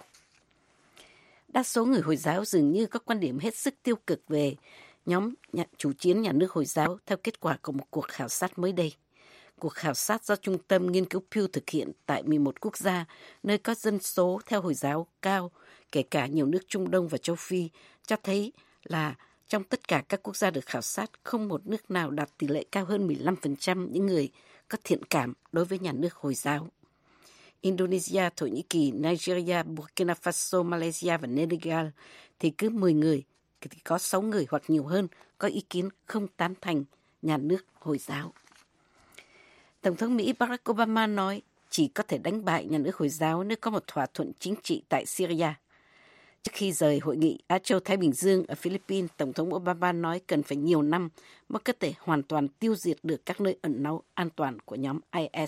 Đa số người Hồi giáo dường như có quan điểm hết sức tiêu cực về nhóm chủ chiến nhà nước Hồi giáo theo kết quả của một cuộc khảo sát mới đây. Cuộc khảo sát do Trung tâm Nghiên cứu Pew thực hiện tại mười một quốc gia, nơi có dân số theo Hồi giáo cao, kể cả nhiều nước Trung Đông và châu Phi, cho thấy là trong tất cả các quốc gia được khảo sát, không một nước nào đạt tỷ lệ cao hơn mười lăm phần trăm những người có thiện cảm đối với nhà nước Hồi giáo. Indonesia, Thổ Nhĩ Kỳ, Nigeria, Burkina Faso, Malaysia và Senegal thì cứ mười người thì có sáu người hoặc nhiều hơn có ý kiến không tán thành nhà nước Hồi giáo. Tổng thống Mỹ Barack Obama nói chỉ có thể đánh bại nhà nước Hồi giáo nếu có một thỏa thuận chính trị tại Syria. Trước khi rời hội nghị Á Châu-Thái Bình Dương ở Philippines, Tổng thống Obama nói cần phải nhiều năm mới có thể hoàn toàn tiêu diệt được các nơi ẩn náu an toàn của nhóm i ét.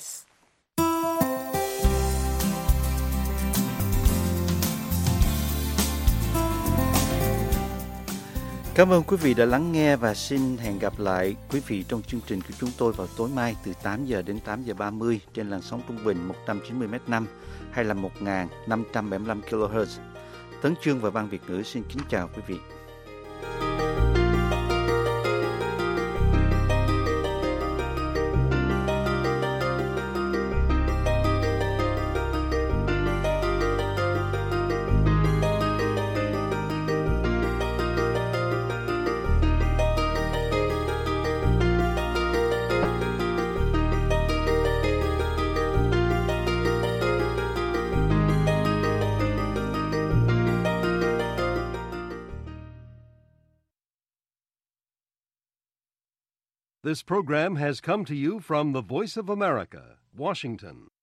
Cảm ơn quý vị đã lắng nghe và xin hẹn gặp lại quý vị trong chương trình của chúng tôi vào tối mai từ tám giờ đến tám giờ ba mươi trên làn sóng trung bình một trăm chín mươi mét năm hay là một nghìn năm trăm bảy mươi lăm ki lô héc. Tấn Chương và Ban Việt ngữ xin kính chào quý vị. This program has come to you from the Voice of America, Washington.